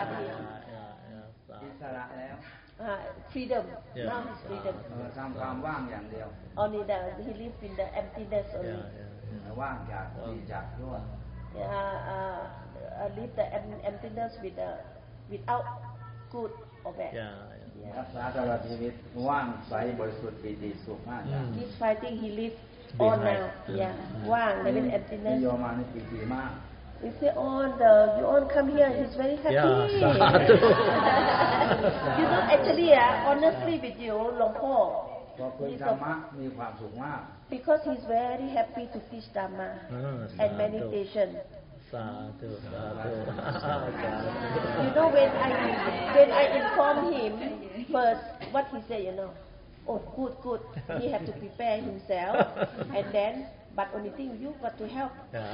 Speaker 3: อิสระแล้ว
Speaker 2: freedom now is freedom
Speaker 3: ทำความว่างอย่างเดียว
Speaker 2: only that he lives in the emptiness only
Speaker 3: ว่างจากทั่ว
Speaker 2: leave the emptiness without good or bad.
Speaker 4: Yeah.
Speaker 3: รักษาตลอดชีวิตว่างใสบริสุทธิ์ปิติสุขมากจ้ะ
Speaker 2: This fighting he live on now. Yeah. ว่าง there is
Speaker 3: นิ
Speaker 2: emptiness.
Speaker 3: ยมมาในปิติมาก
Speaker 2: We say you all come here. He's very happy.
Speaker 4: Yeah, sadhu.
Speaker 2: You know, actually, honestly with you, หลวงพ่อ
Speaker 3: พอคุยธรรมะมีความสุขมาก
Speaker 2: because he's very happy to teach Dhamma and
Speaker 4: sadhu.
Speaker 2: meditation.
Speaker 4: Sadhu, sadhu.
Speaker 2: You know, when I inform him first, what he say, you know, oh, good. He have to prepare himself, and then, but only thing you got to help.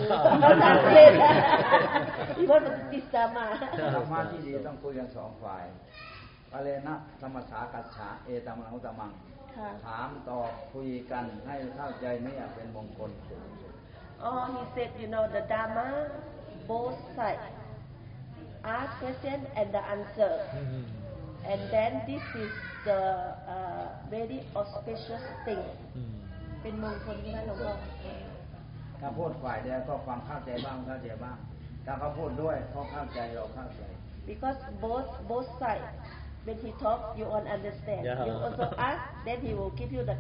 Speaker 2: He want to teach Dhamma.
Speaker 3: ธรรมะที่ดีต้องคุยกันสองฝ่ายอะเลนะธรรมสากัจฉาเอตัมมังอุตมัง ถามตอบคุยกันให้เข้าใจนี่เป็นมงคลสูงสุด
Speaker 2: Oh, he said, you know, the Dhamma, both sides, ask question and the answer. And then this is the very auspicious thing. เป็นมงคลใช่ไหมหลวงพ่อ
Speaker 3: ถ้าพูดฝ่ายเดียวก็ฟังเข้าใจบ้างเข้าใจบ้างถ้าเขาพูดด้วยเขาเข้าใจเราเข้าใจ
Speaker 2: Because both sides, when he talk, you all understand.
Speaker 4: Yeah.
Speaker 2: You also ask, then he will give you the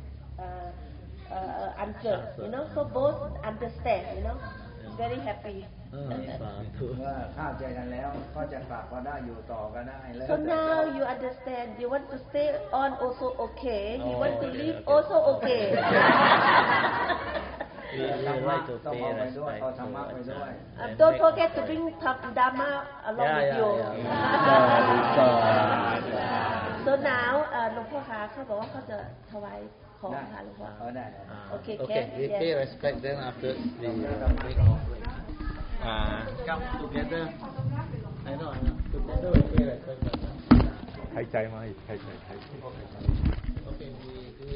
Speaker 2: answer. You know, so both understand. You know, very happy.
Speaker 4: Sadhu.
Speaker 3: เมื่อเข้าใจกันแล้วก็จะกลับมาได้อยู่ต่อก็ได้แล้ว
Speaker 2: So now you understand. You want to stay on also okay. You want to leave also okay.
Speaker 3: ธรรมะต้องเอาไปด้วยเอาธรรมะไปด้วย
Speaker 2: Don't forget to bring Dhamma along with you. So now หลวงพ่อคะเขาบอกว่าเขาจะถวายของค่ะหลวงพ่อ
Speaker 3: ได้
Speaker 2: Okay,
Speaker 1: Okay, we
Speaker 2: yes.
Speaker 1: pay respect then after we come together. I know. Together we pay respect.
Speaker 5: หายใจมาอีกหายใจ
Speaker 1: Okay, we